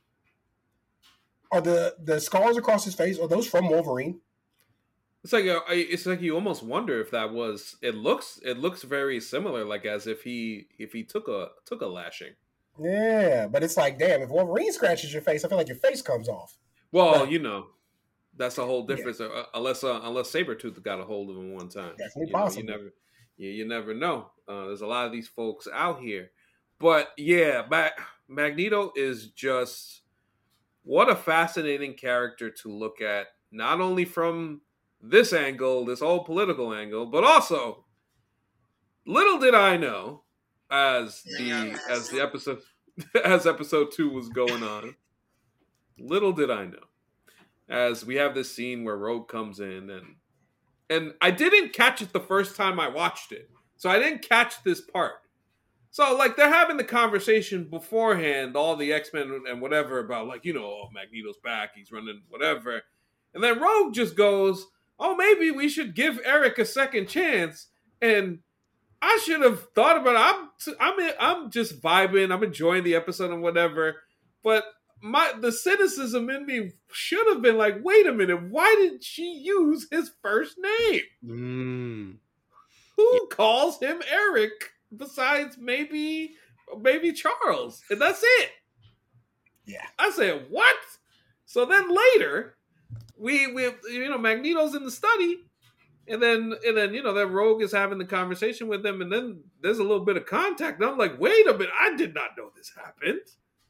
are the the scars across his face? Are those from Wolverine? It's like a, it's like you almost wonder if that was. It looks it looks very similar, like as if he if he took a took a lashing. Yeah, but it's like, damn, if Wolverine scratches your face, I feel like your face comes off. Well, But you know, that's a whole yeah, difference. Uh, unless uh, unless Sabretooth got a hold of him one time. definitely You know, you possible. never you, you never know. Uh, there's a lot of these folks out here. But yeah, Ma- Magneto is just what a fascinating character to look at, not only from this angle, this whole political angle, but also little did I know as the as the episode as episode two was going on, little did I know as we have this scene where Rogue comes in and and I didn't catch it the first time I watched it. So I didn't catch this part. So like they're having the conversation beforehand, all the X-Men and whatever about like, you know, oh, Magneto's back, he's running whatever. And then Rogue just goes, "Oh, maybe we should give Eric a second chance." And I should have thought about it. I'm I'm I'm just vibing. I'm enjoying the episode and whatever. But my the cynicism in me should have been like, wait a minute, why did she use his first name? Mm. Who Yeah. calls him Eric besides maybe maybe Charles? And that's it. Yeah. I said, what? So then later, we we you know, Magneto's in the study. And then, and then, you know, that Rogue is having the conversation with them, and then there's a little bit of contact. And I'm like, wait a minute, I did not know this happened.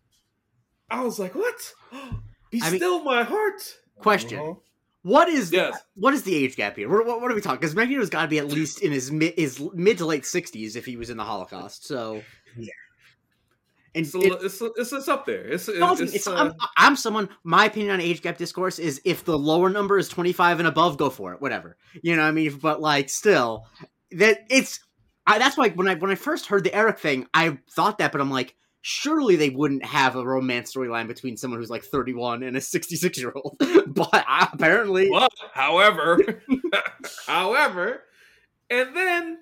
I was like, what? Be I mean- still my heart. Question: Mhm. What is Yes. what is the age gap here? What, what, what are we talking? Because Magneto's got to be at least in his mid his mid to late sixties if he was in the Holocaust. So Yeah. And and so it- it's, it's it's up there. It's, no, it's, it's- uh, I'm, I'm someone. My opinion on age gap discourse is if the lower number is twenty-five and above, go for it. Whatever, you know what I mean. But like, still, that it's I, that's why when I when I first heard the Eric thing, I thought that, but I'm like, surely they wouldn't have a romance storyline between someone who's like thirty-one and a sixty-six year old. But uh, apparently, But, however, however, and then,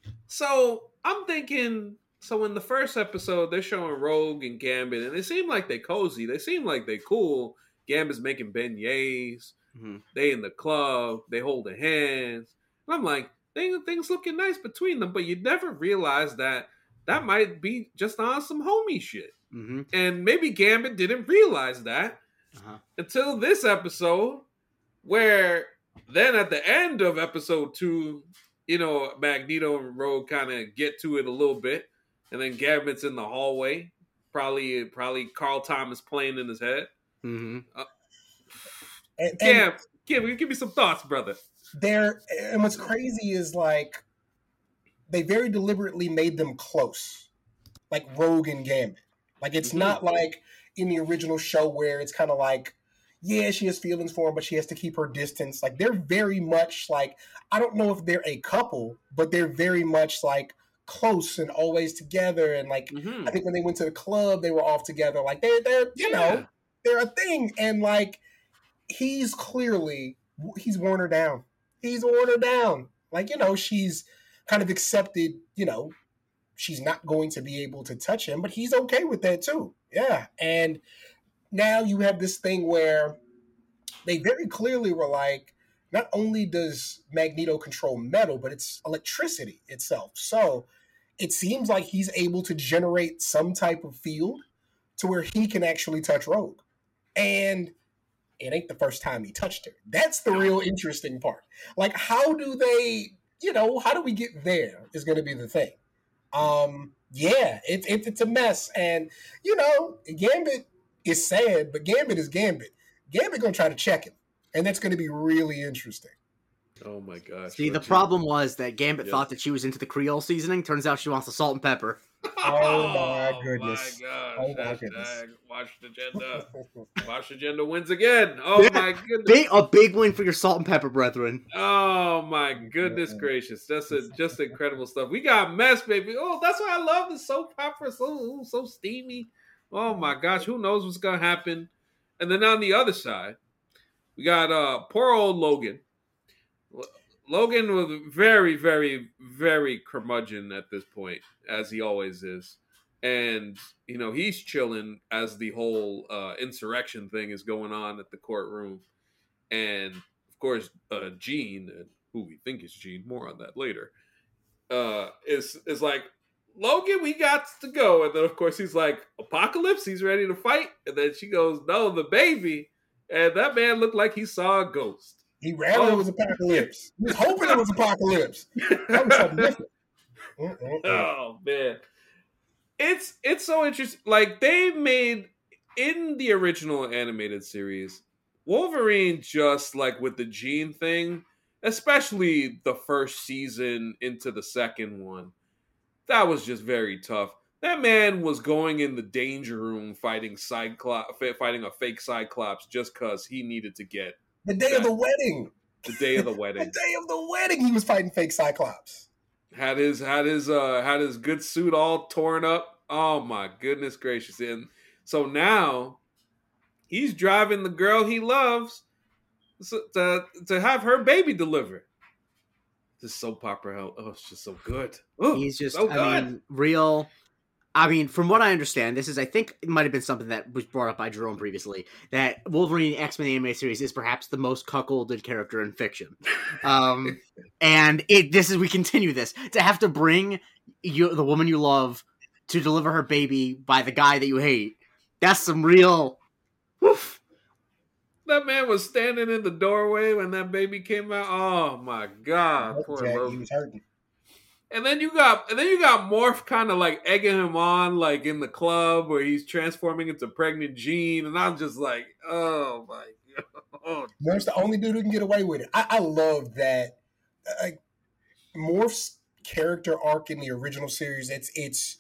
so I'm thinking, so in the first episode, they're showing Rogue and Gambit, and they seem like they cozy. They seem like they cool. Gambit's making beignets. Mhm. They in the club. They holding hands. And I'm like, things, things looking nice between them, but you never realize that that might be just on some homie shit. Mhm. And maybe Gambit didn't realize that Uh-huh. until this episode, where then at the end of episode two, you know, Magneto and Rogue kind of get to it a little bit, and then Gambit's in the hallway, probably probably Carl Thomas playing in his head. Mhm. And, and Gam, Gam, give me some thoughts, brother. they're and what's crazy is like they very deliberately made them close, like Rogue and Gambit. Like it's Mhm. not like in the original show where it's kind of like, yeah, she has feelings for him, but she has to keep her distance. Like they're very much like, I don't know if they're a couple, but they're very much like close and always together. And like Mm-hmm. I think when they went to the club, they were off together. Like they're they're you Yeah. know they're a thing. And like he's clearly he's worn her down. He's worn her down. Like you know she's kind of accepted. You know she's not going to be able to touch him, but he's okay with that too. Yeah, and now you have this thing where they very clearly were like, not only does Magneto control metal, but it's electricity itself. So it seems like he's able to generate some type of field to where he can actually touch Rogue. And it ain't the first time he touched her. That's the real interesting part. Like, how do they, you know, how do we get there is going to be the thing. Um, yeah, it, it, it's a mess. And, you know, Gambit is sad, but Gambit is Gambit. Gambit going to try to check him. And that's going to be really interesting. Oh my gosh. See, the Reggie. problem was that Gambit Yes. thought that she was into the Creole seasoning. Turns out she wants the salt and pepper. Oh, my goodness. My gosh. Oh, my Hashtag goodness. Watch the agenda. Watch the agenda wins again. Oh Yeah. my goodness. Big, a big win for your salt and pepper brethren. Oh my goodness gracious. That's a, just incredible stuff. We got mess, baby. Oh, that's why I love the soap opera. So, so steamy. Oh my gosh. Who knows what's going to happen? And then on the other side, we got uh poor old Logan. Logan was very, very, very curmudgeon at this point, as he always is. And, you know, he's chilling as the whole uh, insurrection thing is going on at the courtroom. And, of course, uh, Jean, who we think is Jean, more on that later, uh, is is like, Logan, we got to go. And then, of course, he's like, Apocalypse? He's ready to fight? And then she goes, no, the baby. And that man looked like he saw a ghost. He rather oh. it was Apocalypse. He was hoping it was Apocalypse. That was something different. Mm-mm-mm. Oh, man. It's, it's so interesting. Like, they made, in the original animated series, Wolverine just, like, with the gene thing, especially the first season into the second one, that was just very tough. That man was going in the danger room fighting Cyclops, fighting a fake Cyclops just because he needed to get the day that, of the wedding. The day of the wedding. The day of the wedding, he was fighting fake Cyclops. Had his had his uh had his good suit all torn up. Oh my goodness gracious! And so now he's driving the girl he loves to to have her baby delivered. This soap opera, oh, it's just so good. Oh, he's just, so I mean, real. I mean, from what I understand, this is, I think it might have been something that was brought up by Jerome previously, that Wolverine X-Men animated series is perhaps the most cuckolded character in fiction. Um, and it, this is, we continue this, to have to bring you, the woman you love, to deliver her baby by the guy that you hate. That's some real, woof. That man was standing in the doorway when that baby came out. Oh my god, oh, poor yeah, Logan. He was hurting. And then you got, and then you got Morph kind of like egging him on, like in the club where he's transforming into pregnant Jean, and I'm just like, oh my god. Oh, Morph's the only dude who can get away with it. I, I love that. Like Morph's character arc in the original series, it's it's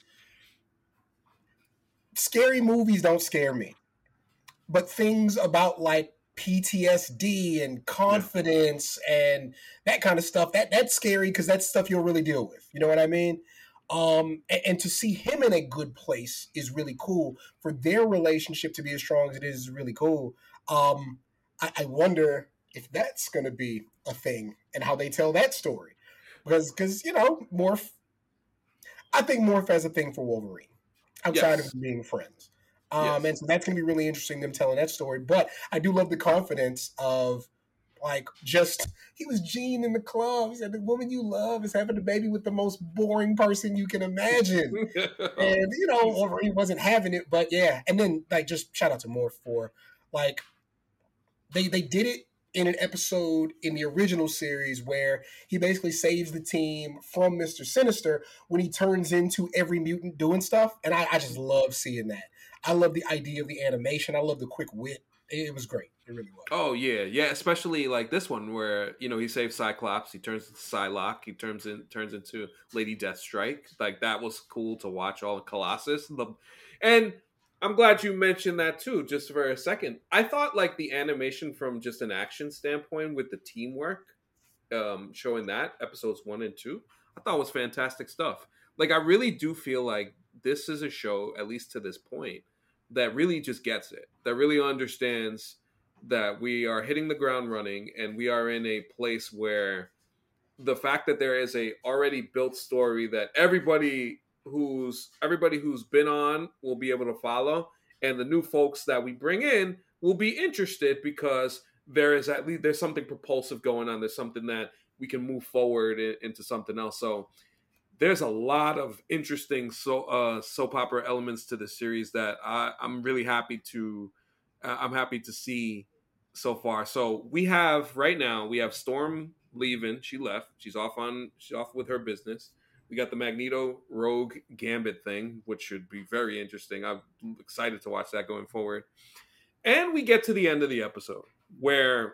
scary movies don't scare me, but things about like P T S D and confidence yeah. and that kind of stuff, that that's scary because that's stuff you'll really deal with. You know what I mean? Um, and, and to see him in a good place is really cool. For their relationship to be as strong as it is is really cool. Um, I, I wonder if that's going to be a thing and how they tell that story. Because, because you know, Morph, I think Morph has a thing for Wolverine outside yes. of being friends. Um, yes. And so that's going to be really interesting, them telling that story. But I do love the confidence of, like, just, he was Gene in the club. He said, the woman you love is having a baby with the most boring person you can imagine. And, you know, or he wasn't having it, but yeah. And then, like, just shout out to Morph for, like, they, they did it in an episode in the original series where he basically saves the team from Mister Sinister when he turns into every mutant doing stuff. And I, I just love seeing that. I love the idea of the animation. I love the quick wit. It was great. It really was. Oh, yeah. Yeah, especially like this one where, you know, he saves Cyclops. He turns into Psylocke. He turns in turns into Lady Deathstrike. Like, that was cool to watch all of Colossus. The, and I'm glad you mentioned that, too, just for a second. I thought, like, the animation from just an action standpoint with the teamwork, um, showing that, episodes one and two, I thought was fantastic stuff. Like, I really do feel like this is a show, at least to this point, that really just gets it, that really understands that we are hitting the ground running and we are in a place where the fact that there is a already built story that everybody who's everybody who's been on will be able to follow, and the new folks that we bring in will be interested because there is at least there's something propulsive going on. There's something that we can move forward in, into something else. So there's a lot of interesting so, uh, soap opera elements to the series that I, I'm really happy to uh, I'm happy to see so far. So we have right now we have Storm leaving. She left. She's off on she's off with her business. We got the Magneto Rogue Gambit thing, which should be very interesting. I'm excited to watch that going forward. And we get to the end of the episode where,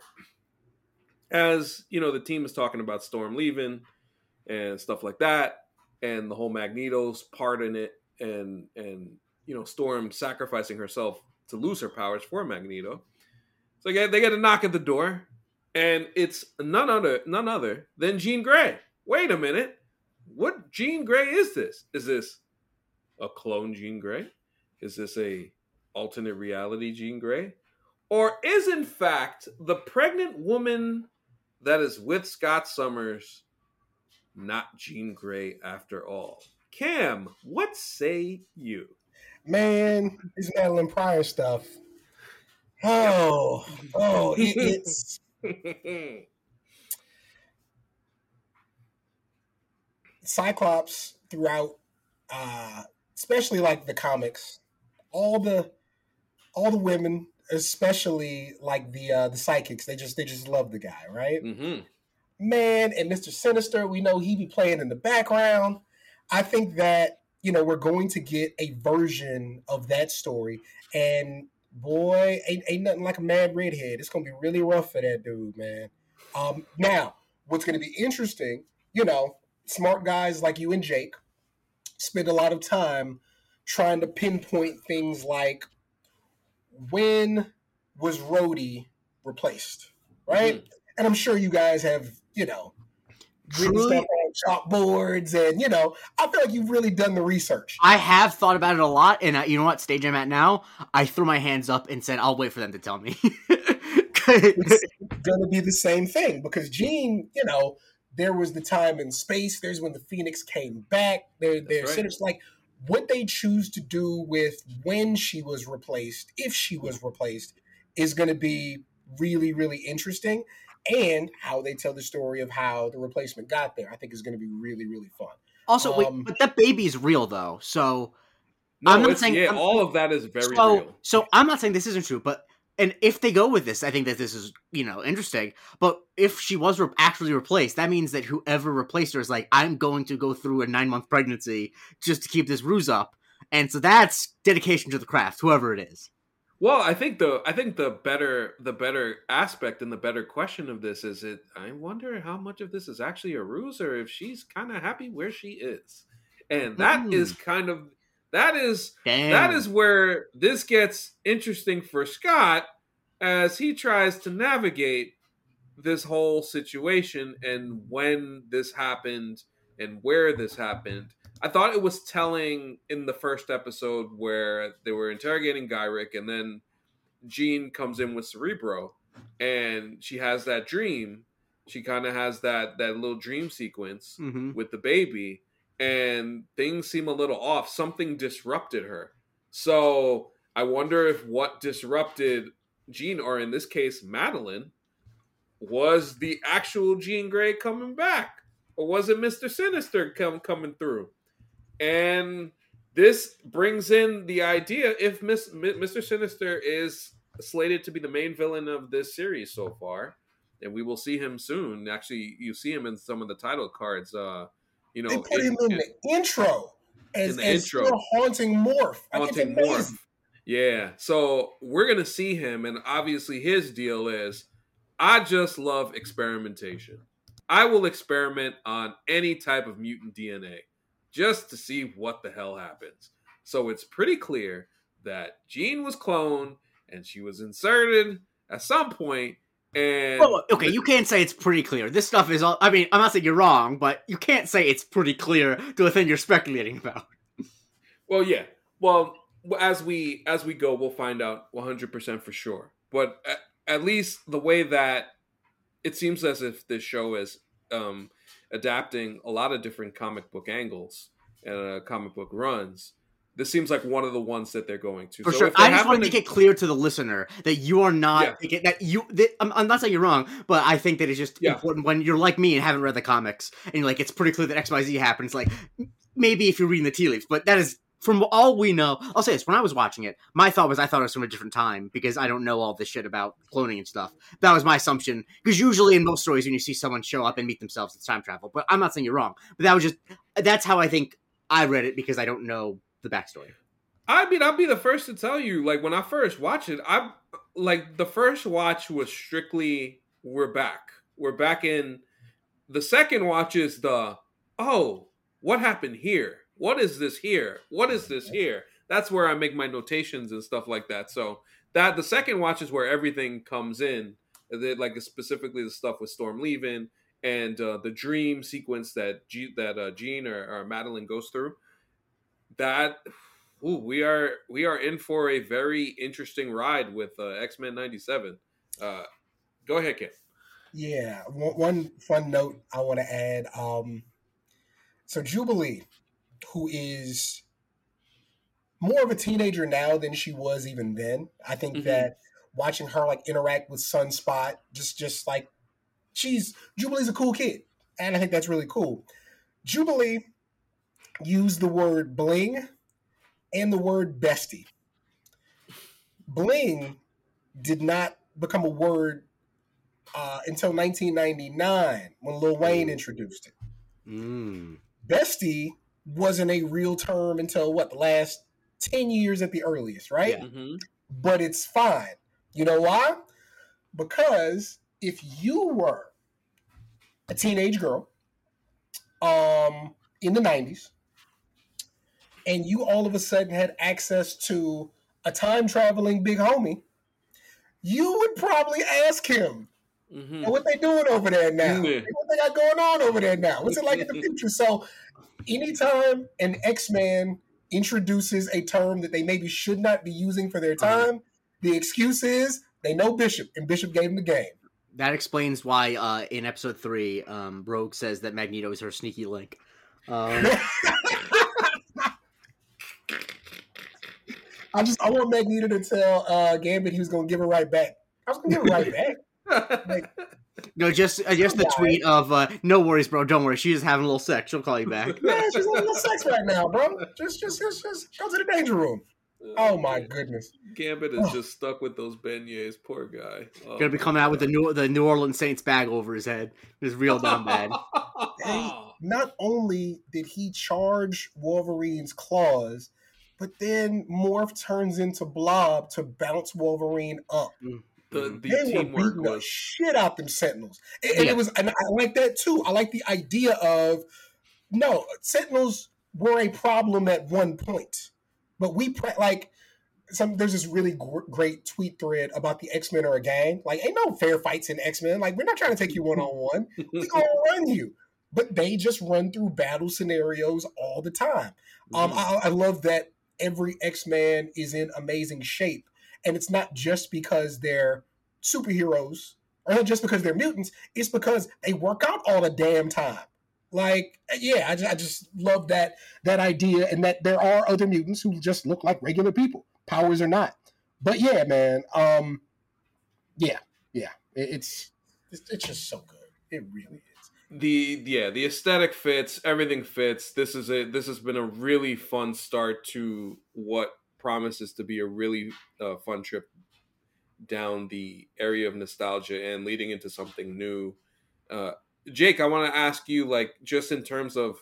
as you know, the team is talking about Storm leaving and stuff like that. And the whole Magneto's part in it, and and you know Storm sacrificing herself to lose her powers for Magneto. So again, they get a knock at the door, and it's none other none other than Jean Grey. Wait a minute, what Jean Grey is this? Is this a clone Jean Grey? Is this a alternate reality Jean Grey? Or is in fact the pregnant woman that is with Scott Summers not Jean Grey after all? Cam, what say you? Man, this Madeline Pryor stuff. Oh, oh, it, it's Cyclops throughout uh, especially like the comics, all the all the women, especially like the uh, the psychics, they just they just love the guy, right? Mm-hmm. Man, and Mister Sinister, we know he be playing in the background. I think that, you know, we're going to get a version of that story, and boy, ain't, ain't nothing like a mad redhead. It's gonna be really rough for that dude, man. Um, now, what's gonna be interesting, you know, smart guys like you and Jake spend a lot of time trying to pinpoint things like when was Rhodey replaced, right? Mm-hmm. And I'm sure you guys have, you know, written stuff on chalkboards, and you know, I feel like you've really done the research. I have thought about it a lot, and I, you know what stage I'm at now? I threw my hands up and said, "I'll wait for them to tell me." It's going to be the same thing because Jean, you know, there was the time in space. There's when the Phoenix came back. There, there's right. like what they choose to do with when she was replaced, if she was replaced, is going to be really, really interesting. And how they tell the story of how the replacement got there, I think is going to be really, really fun. Also, um, wait, but that baby's real though, so no, I'm not it's, saying yeah, I'm, all of that is very so, real. So I'm not saying this isn't true, but and if they go with this, I think that this is, you know, interesting. But if she was re- actually replaced, that means that whoever replaced her is like, I'm going to go through a nine month pregnancy just to keep this ruse up, and so that's dedication to the craft, whoever it is. Well, I think the I think the better the better aspect and the better question of this is it. I wonder how much of this is actually a ruse, or if she's kind of happy where she is, and that mm. is kind of that is Damn. that is where this gets interesting for Scott as he tries to navigate this whole situation and when this happened and where this happened. I thought it was telling in the first episode where they were interrogating Gyrick, and then Jean comes in with Cerebro, and she has that dream. She kind of has that that little dream sequence mm-hmm. with the baby, and things seem a little off. Something disrupted her. So I wonder if what disrupted Jean, or in this case, Madeline, was the actual Jean Grey coming back, or was it Mister Sinister come, coming through? And this brings in the idea if Miss, Mister Sinister is slated to be the main villain of this series so far, and we will see him soon. Actually, you see him in some of the title cards. Uh, you know, they put in, him in, in the intro as, in the as intro, haunting Morph. Haunting Morph. Yeah, so we're gonna see him, and obviously his deal is, I just love experimentation. I will experiment on any type of mutant D N A. Just to see what the hell happens. So it's pretty clear that Jean was cloned and she was inserted at some point. And well, okay, you can't say it's pretty clear. This stuff is all. I mean, I'm not saying you're wrong, but you can't say it's pretty clear to a thing you're speculating about. Well, yeah. Well, as we as we go, we'll find out one hundred percent for sure. But at, at least the way that it seems as if this show is um, adapting a lot of different comic book angles and uh, comic book runs, this seems like one of the ones that they're going to. For so sure. I just want to make it clear to the listener that you are not yeah. that you. That, I'm, I'm not saying you're wrong, but I think that it's just yeah. important when you're like me and haven't read the comics and you're like, it's pretty clear that X Y Z happens. Like maybe if you're reading the tea leaves, but that is. From all we know, I'll say this, when I was watching it, my thought was I thought it was from a different time because I don't know all this shit about cloning and stuff. That was my assumption. Because usually in most stories when you see someone show up and meet themselves, it's time travel. But I'm not saying you're wrong. But that was just, that's how I think I read it because I don't know the backstory. I mean, I'll be the first to tell you, like, when I first watched it, I like, the first watch was strictly, we're back. We're back in, the second watch is the, oh, what happened here? What is this here? What is this here? That's where I make my notations and stuff like that. So that the second watch is where everything comes in, like specifically the stuff with Storm leaving and uh, the dream sequence that G- that uh, Jean or, or Madeline goes through. That ooh, we are we are in for a very interesting ride with uh, X-Men ninety-seven. Uh, go ahead, Ken. Yeah, one fun note I want to add. Um, so Jubilee, who is more of a teenager now than she was even then. I think mm-hmm. that watching her like interact with Sunspot, just just like she's Jubilee's a cool kid, and I think that's really cool. Jubilee used the word bling and the word bestie. Bling did not become a word uh, until nineteen ninety-nine when Lil Wayne introduced it. Mm. Bestie wasn't a real term until what, the last ten years at the earliest, right? Yeah. Mm-hmm. But it's fine. You know why? Because if you were a teenage girl um, in the nineties and you all of a sudden had access to a time traveling big homie, you would probably ask him, Mm-hmm. what they doing over there now? Yeah. What they got going on over there now? What's it like in the future? So anytime an X-Man introduces a term that they maybe should not be using for their time, uh-huh. the excuse is they know Bishop, and Bishop gave him the game. That explains why uh, in episode three, um, Rogue says that Magneto is her sneaky link. Um... I just I want Magneto to tell uh, Gambit he was going to give her right back. I was going to give her right back. Like, no, just uh, just the guy. Tweet of uh, no worries, bro. Don't worry. She's just having a little sex. She'll call you back. Man, she's having a little sex right now, bro. Just, just, just, just go to the danger room. Oh my goodness. Gambit is just stuck with those beignets. Poor guy. Oh, gonna be coming out with the New the New Orleans Saints bag over his head. It's real down bad. Hey, not only did he charge Wolverine's claws, but then Morph turns into Blob to bounce Wolverine up. The, the they were beating was... the shit out them Sentinels, and, and yeah. it was, and I like that too. I like the idea of no Sentinels were a problem at one point, but we like some. There's this really gr- great tweet thread about the X-Men are a gang. Like, ain't no fair fights in X-Men. Like, we're not trying to take you one on one. We gonna run you, but they just run through battle scenarios all the time. Mm-hmm. Um, I, I love that. Every X-Man is in amazing shape. And it's not just because they're superheroes or not just because they're mutants. It's because they work out all the damn time. Like, yeah, I just, I just love that that idea and that there are other mutants who just look like regular people, powers or not. But yeah, man, um, yeah, yeah, it, it's, it's it's just so good. It really is. The yeah, the aesthetic fits, everything fits. This is a this has been a really fun start to what promises to be a really uh, fun trip down the area of nostalgia and leading into something new. Uh, Jake, I want to ask you, like, just in terms of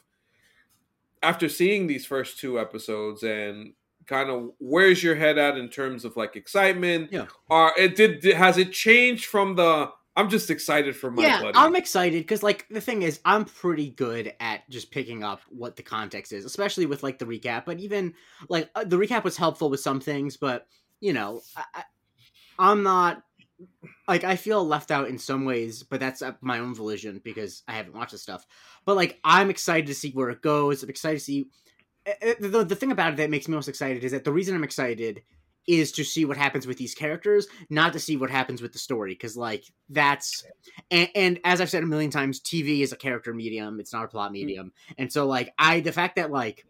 after seeing these first two episodes and kind of where's your head at in terms of like excitement? Yeah, or it did has it changed from the I'm just excited for my yeah, buddy. I'm excited because, like, the thing is, I'm pretty good at just picking up what the context is, especially with, like, the recap. But even, like, uh, the recap was helpful with some things, but, you know, I, I, I'm not, like, I feel left out in some ways, but that's uh, my own volition because I haven't watched this stuff. But, like, I'm excited to see where it goes. I'm excited to see... Uh, the, the thing about it that makes me most excited is that the reason I'm excited is to see what happens with these characters, not to see what happens with the story. Because, like, that's... And, and as I've said a million times, T V is a character medium. It's not a plot medium. Mm-hmm. And so, like, I... The fact that, like,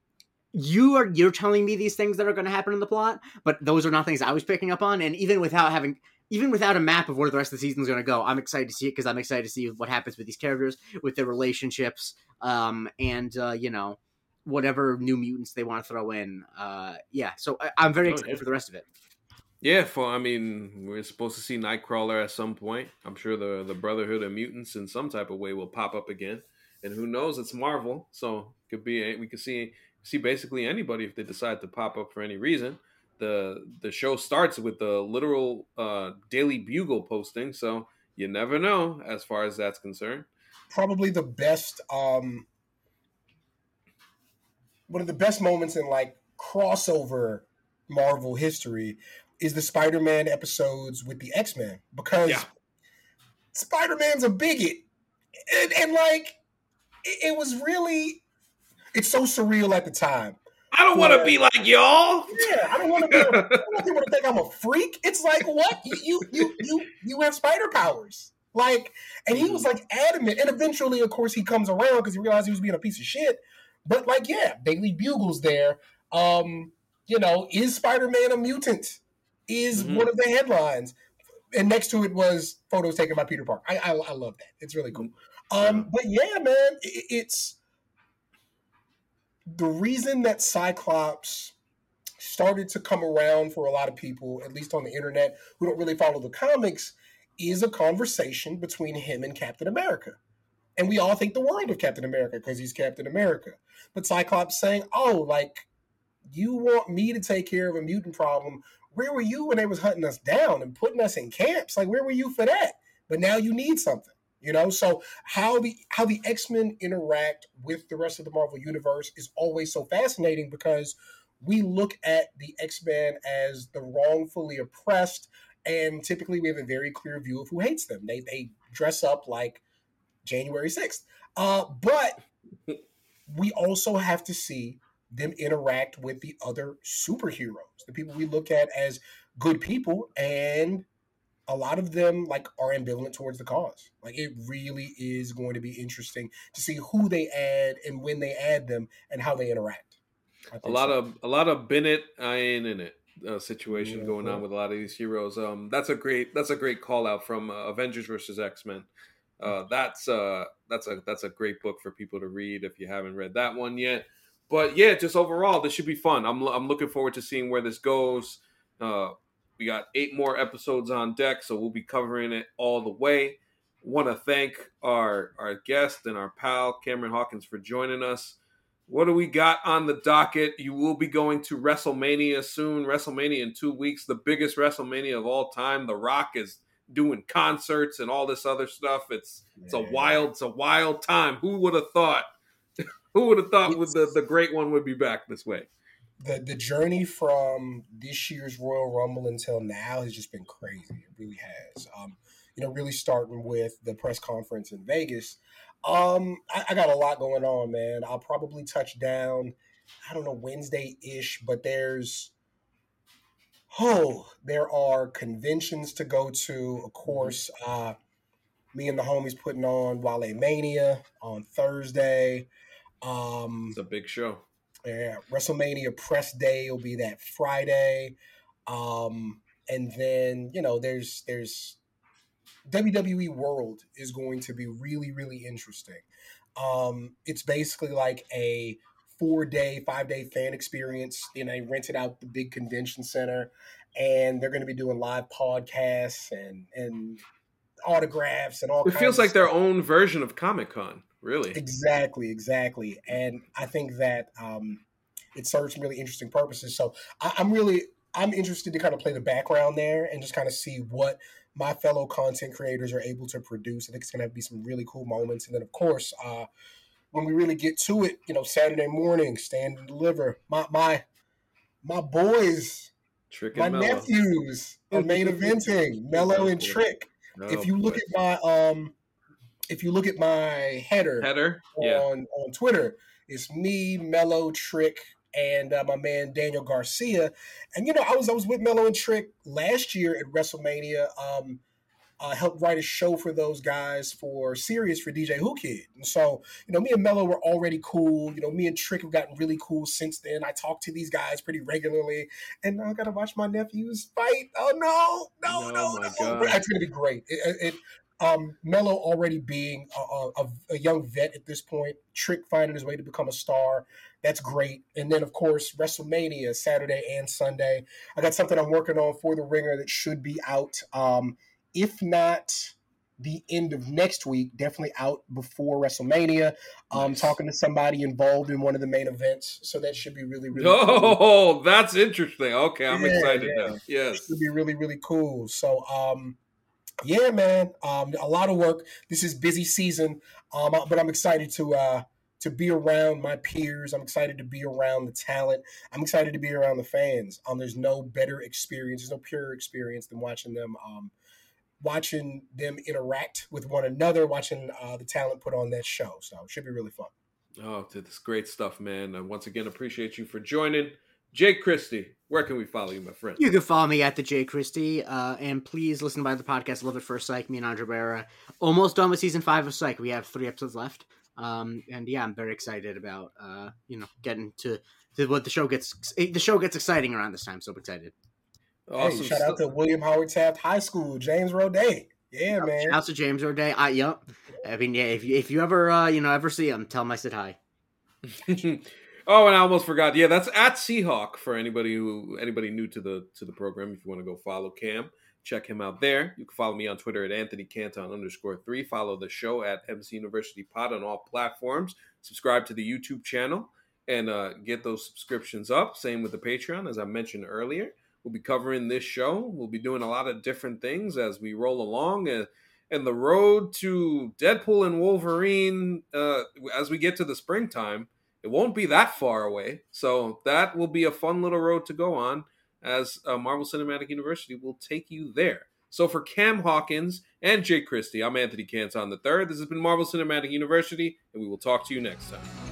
you are... You're telling me these things that are going to happen in the plot, but those are not things I was picking up on. And even without having... Even without a map of where the rest of the season is going to go, I'm excited to see it because I'm excited to see what happens with these characters, with their relationships, um, and, uh, you know... whatever new mutants they want to throw in. Uh, yeah, so I, I'm very excited oh, yeah. for the rest of it. Yeah, for I mean, we're supposed to see Nightcrawler at some point. I'm sure the, the Brotherhood of Mutants in some type of way will pop up again. And who knows, it's Marvel, so it could be we could see see basically anybody if they decide to pop up for any reason. The the show starts with the literal uh, Daily Bugle posting, so you never know as far as that's concerned. Probably the best um one of the best moments in like crossover Marvel history is the Spider-Man episodes with the X-Men because yeah. Spider-Man's a bigot and, and like it, it was really it's so surreal at the time. I don't want to be like y'all. Yeah, I don't want to be. I don't want people to think I'm a freak. It's like what you you you you have spider powers. Like, and he was like adamant, and eventually, of course, he comes around because he realized he was being a piece of shit. But like, yeah, Daily Bugle's there. Um, you know, is Spider-Man a mutant? Is mm-hmm. one of the headlines, and next to it was photos taken by Peter Parker. I I, I love that. It's really cool. Um, but yeah, man, it, it's the reason that Cyclops started to come around for a lot of people, at least on the internet, who don't really follow the comics, is a conversation between him and Captain America. And we all think the world of Captain America because he's Captain America. But Cyclops saying, oh, like, you want me to take care of a mutant problem. Where were you when they was hunting us down and putting us in camps? Like, where were you for that? But now you need something, you know? So how the how the X-Men interact with the rest of the Marvel Universe is always so fascinating because we look at the X-Men as the wrongfully oppressed, and typically we have a very clear view of who hates them. They they dress up like January sixth. Uh, but we also have to see them interact with the other superheroes, the people we look at as good people, and a lot of them like are ambivalent towards the cause. Like, it really is going to be interesting to see who they add and when they add them and how they interact. A lot so. of a lot of Bennett, I ain't in it uh, situation yeah, going yeah. on with a lot of these heroes. Um, that's a great that's a great call out from uh, Avengers versus X-Men. Uh, that's uh that's a that's a great book for people to read if you haven't read that one yet. But yeah, just overall, this should be fun. I'm I'm looking forward to seeing where this goes. Uh, we got eight more episodes on deck, so we'll be covering it all the way. Want to thank our our guest and our pal Cameron Hawkins for joining us. What do we got on the docket? You will be going to WrestleMania soon. WrestleMania in two weeks, the biggest WrestleMania of all time. The Rock is doing concerts and all this other stuff. It's it's a wild, it's a wild time. Who would have thought? Who would have thought with the, the great one would be back this way? The the journey from this year's Royal Rumble until now has just been crazy. It really has. Um, you know, really starting with the press conference in Vegas. Um, I, I got a lot going on, man. I'll probably touch down, I don't know, Wednesday-ish, but there's, oh, there are conventions to go to. Of course, uh, me and the homies putting on Wale Mania on Thursday. Um, it's a big show. Yeah, WrestleMania press day will be that Friday. Um, and then, you know, there's there's W W E World is going to be really, really interesting. Um, it's basically like a four-day, five-day fan experience. You know, they rented out the big convention center, and they're going to be doing live podcasts and and autographs and all it kinds feels of like stuff. Their own version of Comic-Con, really. Exactly, exactly. And I think that um, it serves some really interesting purposes. So I, I'm really, I'm interested to kind of play the background there and just kind of see what my fellow content creators are able to produce. I think it's going to be some really cool moments. And then, of course, uh, when we really get to it, you know, Saturday morning, Stand and Deliver, my my my boys, Trick my and Mello. nephews are main eventing, Mello and Trick. Oh, if you boy. look at my um, if you look at my header, Header, on yeah. on Twitter, it's me, Mello, Trick, and uh, my man Daniel Garcia. And you know, I was I was with Mello and Trick last year at WrestleMania. Um, uh, helped write a show for those guys for Sirius for D J Who Kid. And so, you know, me and Mello were already cool. You know, me and Trick have gotten really cool since then. I talk to these guys pretty regularly, and I gotta watch my nephews fight. Oh no, no, Oh, no, my no! God. It's gonna be great. It, it, um, Mello already being a, a, a young vet at this point, Trick finding his way to become a star. That's great. And then, of course, WrestleMania, Saturday and Sunday. I got something I'm working on for The Ringer that should be out. Um, if not the end of next week, definitely out before WrestleMania. I'm Nice. talking to somebody involved in one of the main events. So that should be really, really Oh, cool. that's interesting. Okay, I'm Yeah, excited yeah. now. Yes. Should be really, really cool. So, um, yeah, man, um, a lot of work. This is busy season, um, but I'm excited to uh, to be around my peers. I'm excited to be around the talent. I'm excited to be around the fans. Um, there's no better experience, there's no purer experience than watching them, um, watching them interact with one another, watching uh, the talent put on that show. So it should be really fun. Oh, that's great stuff, man. And once again, appreciate you for joining. Jake Christie, where can we follow you, my friend? You can follow me at the J Christie, uh, and please listen to the podcast Love at First Psych. Me and Andre Barra almost done with season five of Psych. We have three episodes left, um, and yeah, I'm very excited about uh, you know getting to, to what the show gets. The show gets exciting around this time, so I'm excited. Awesome. Hey, shout out to William Howard Taft High School, James Roday. Yeah, man. Shout out to James Roday. I yep. I mean, yeah. If you if you ever uh, you know ever see him, tell him I said hi. Oh, and I almost forgot. Yeah, that's at Seahawk for anybody who anybody new to the to the program. If you want to go follow Cam, check him out there. You can follow me on Twitter at Anthony Canton underscore three. Follow the show at M C University Pod on all platforms. Subscribe to the YouTube channel and uh, get those subscriptions up. Same with the Patreon, as I mentioned earlier. We'll be covering this show. We'll be doing a lot of different things as we roll along. And, and the road to Deadpool and Wolverine, uh, as we get to the springtime, it won't be that far away. So that will be a fun little road to go on, as uh, Marvel Cinematic University will take you there. So for Cam Hawkins and Jake Christie, I'm Anthony Canton the third. This has been Marvel Cinematic University, and we will talk to you next time.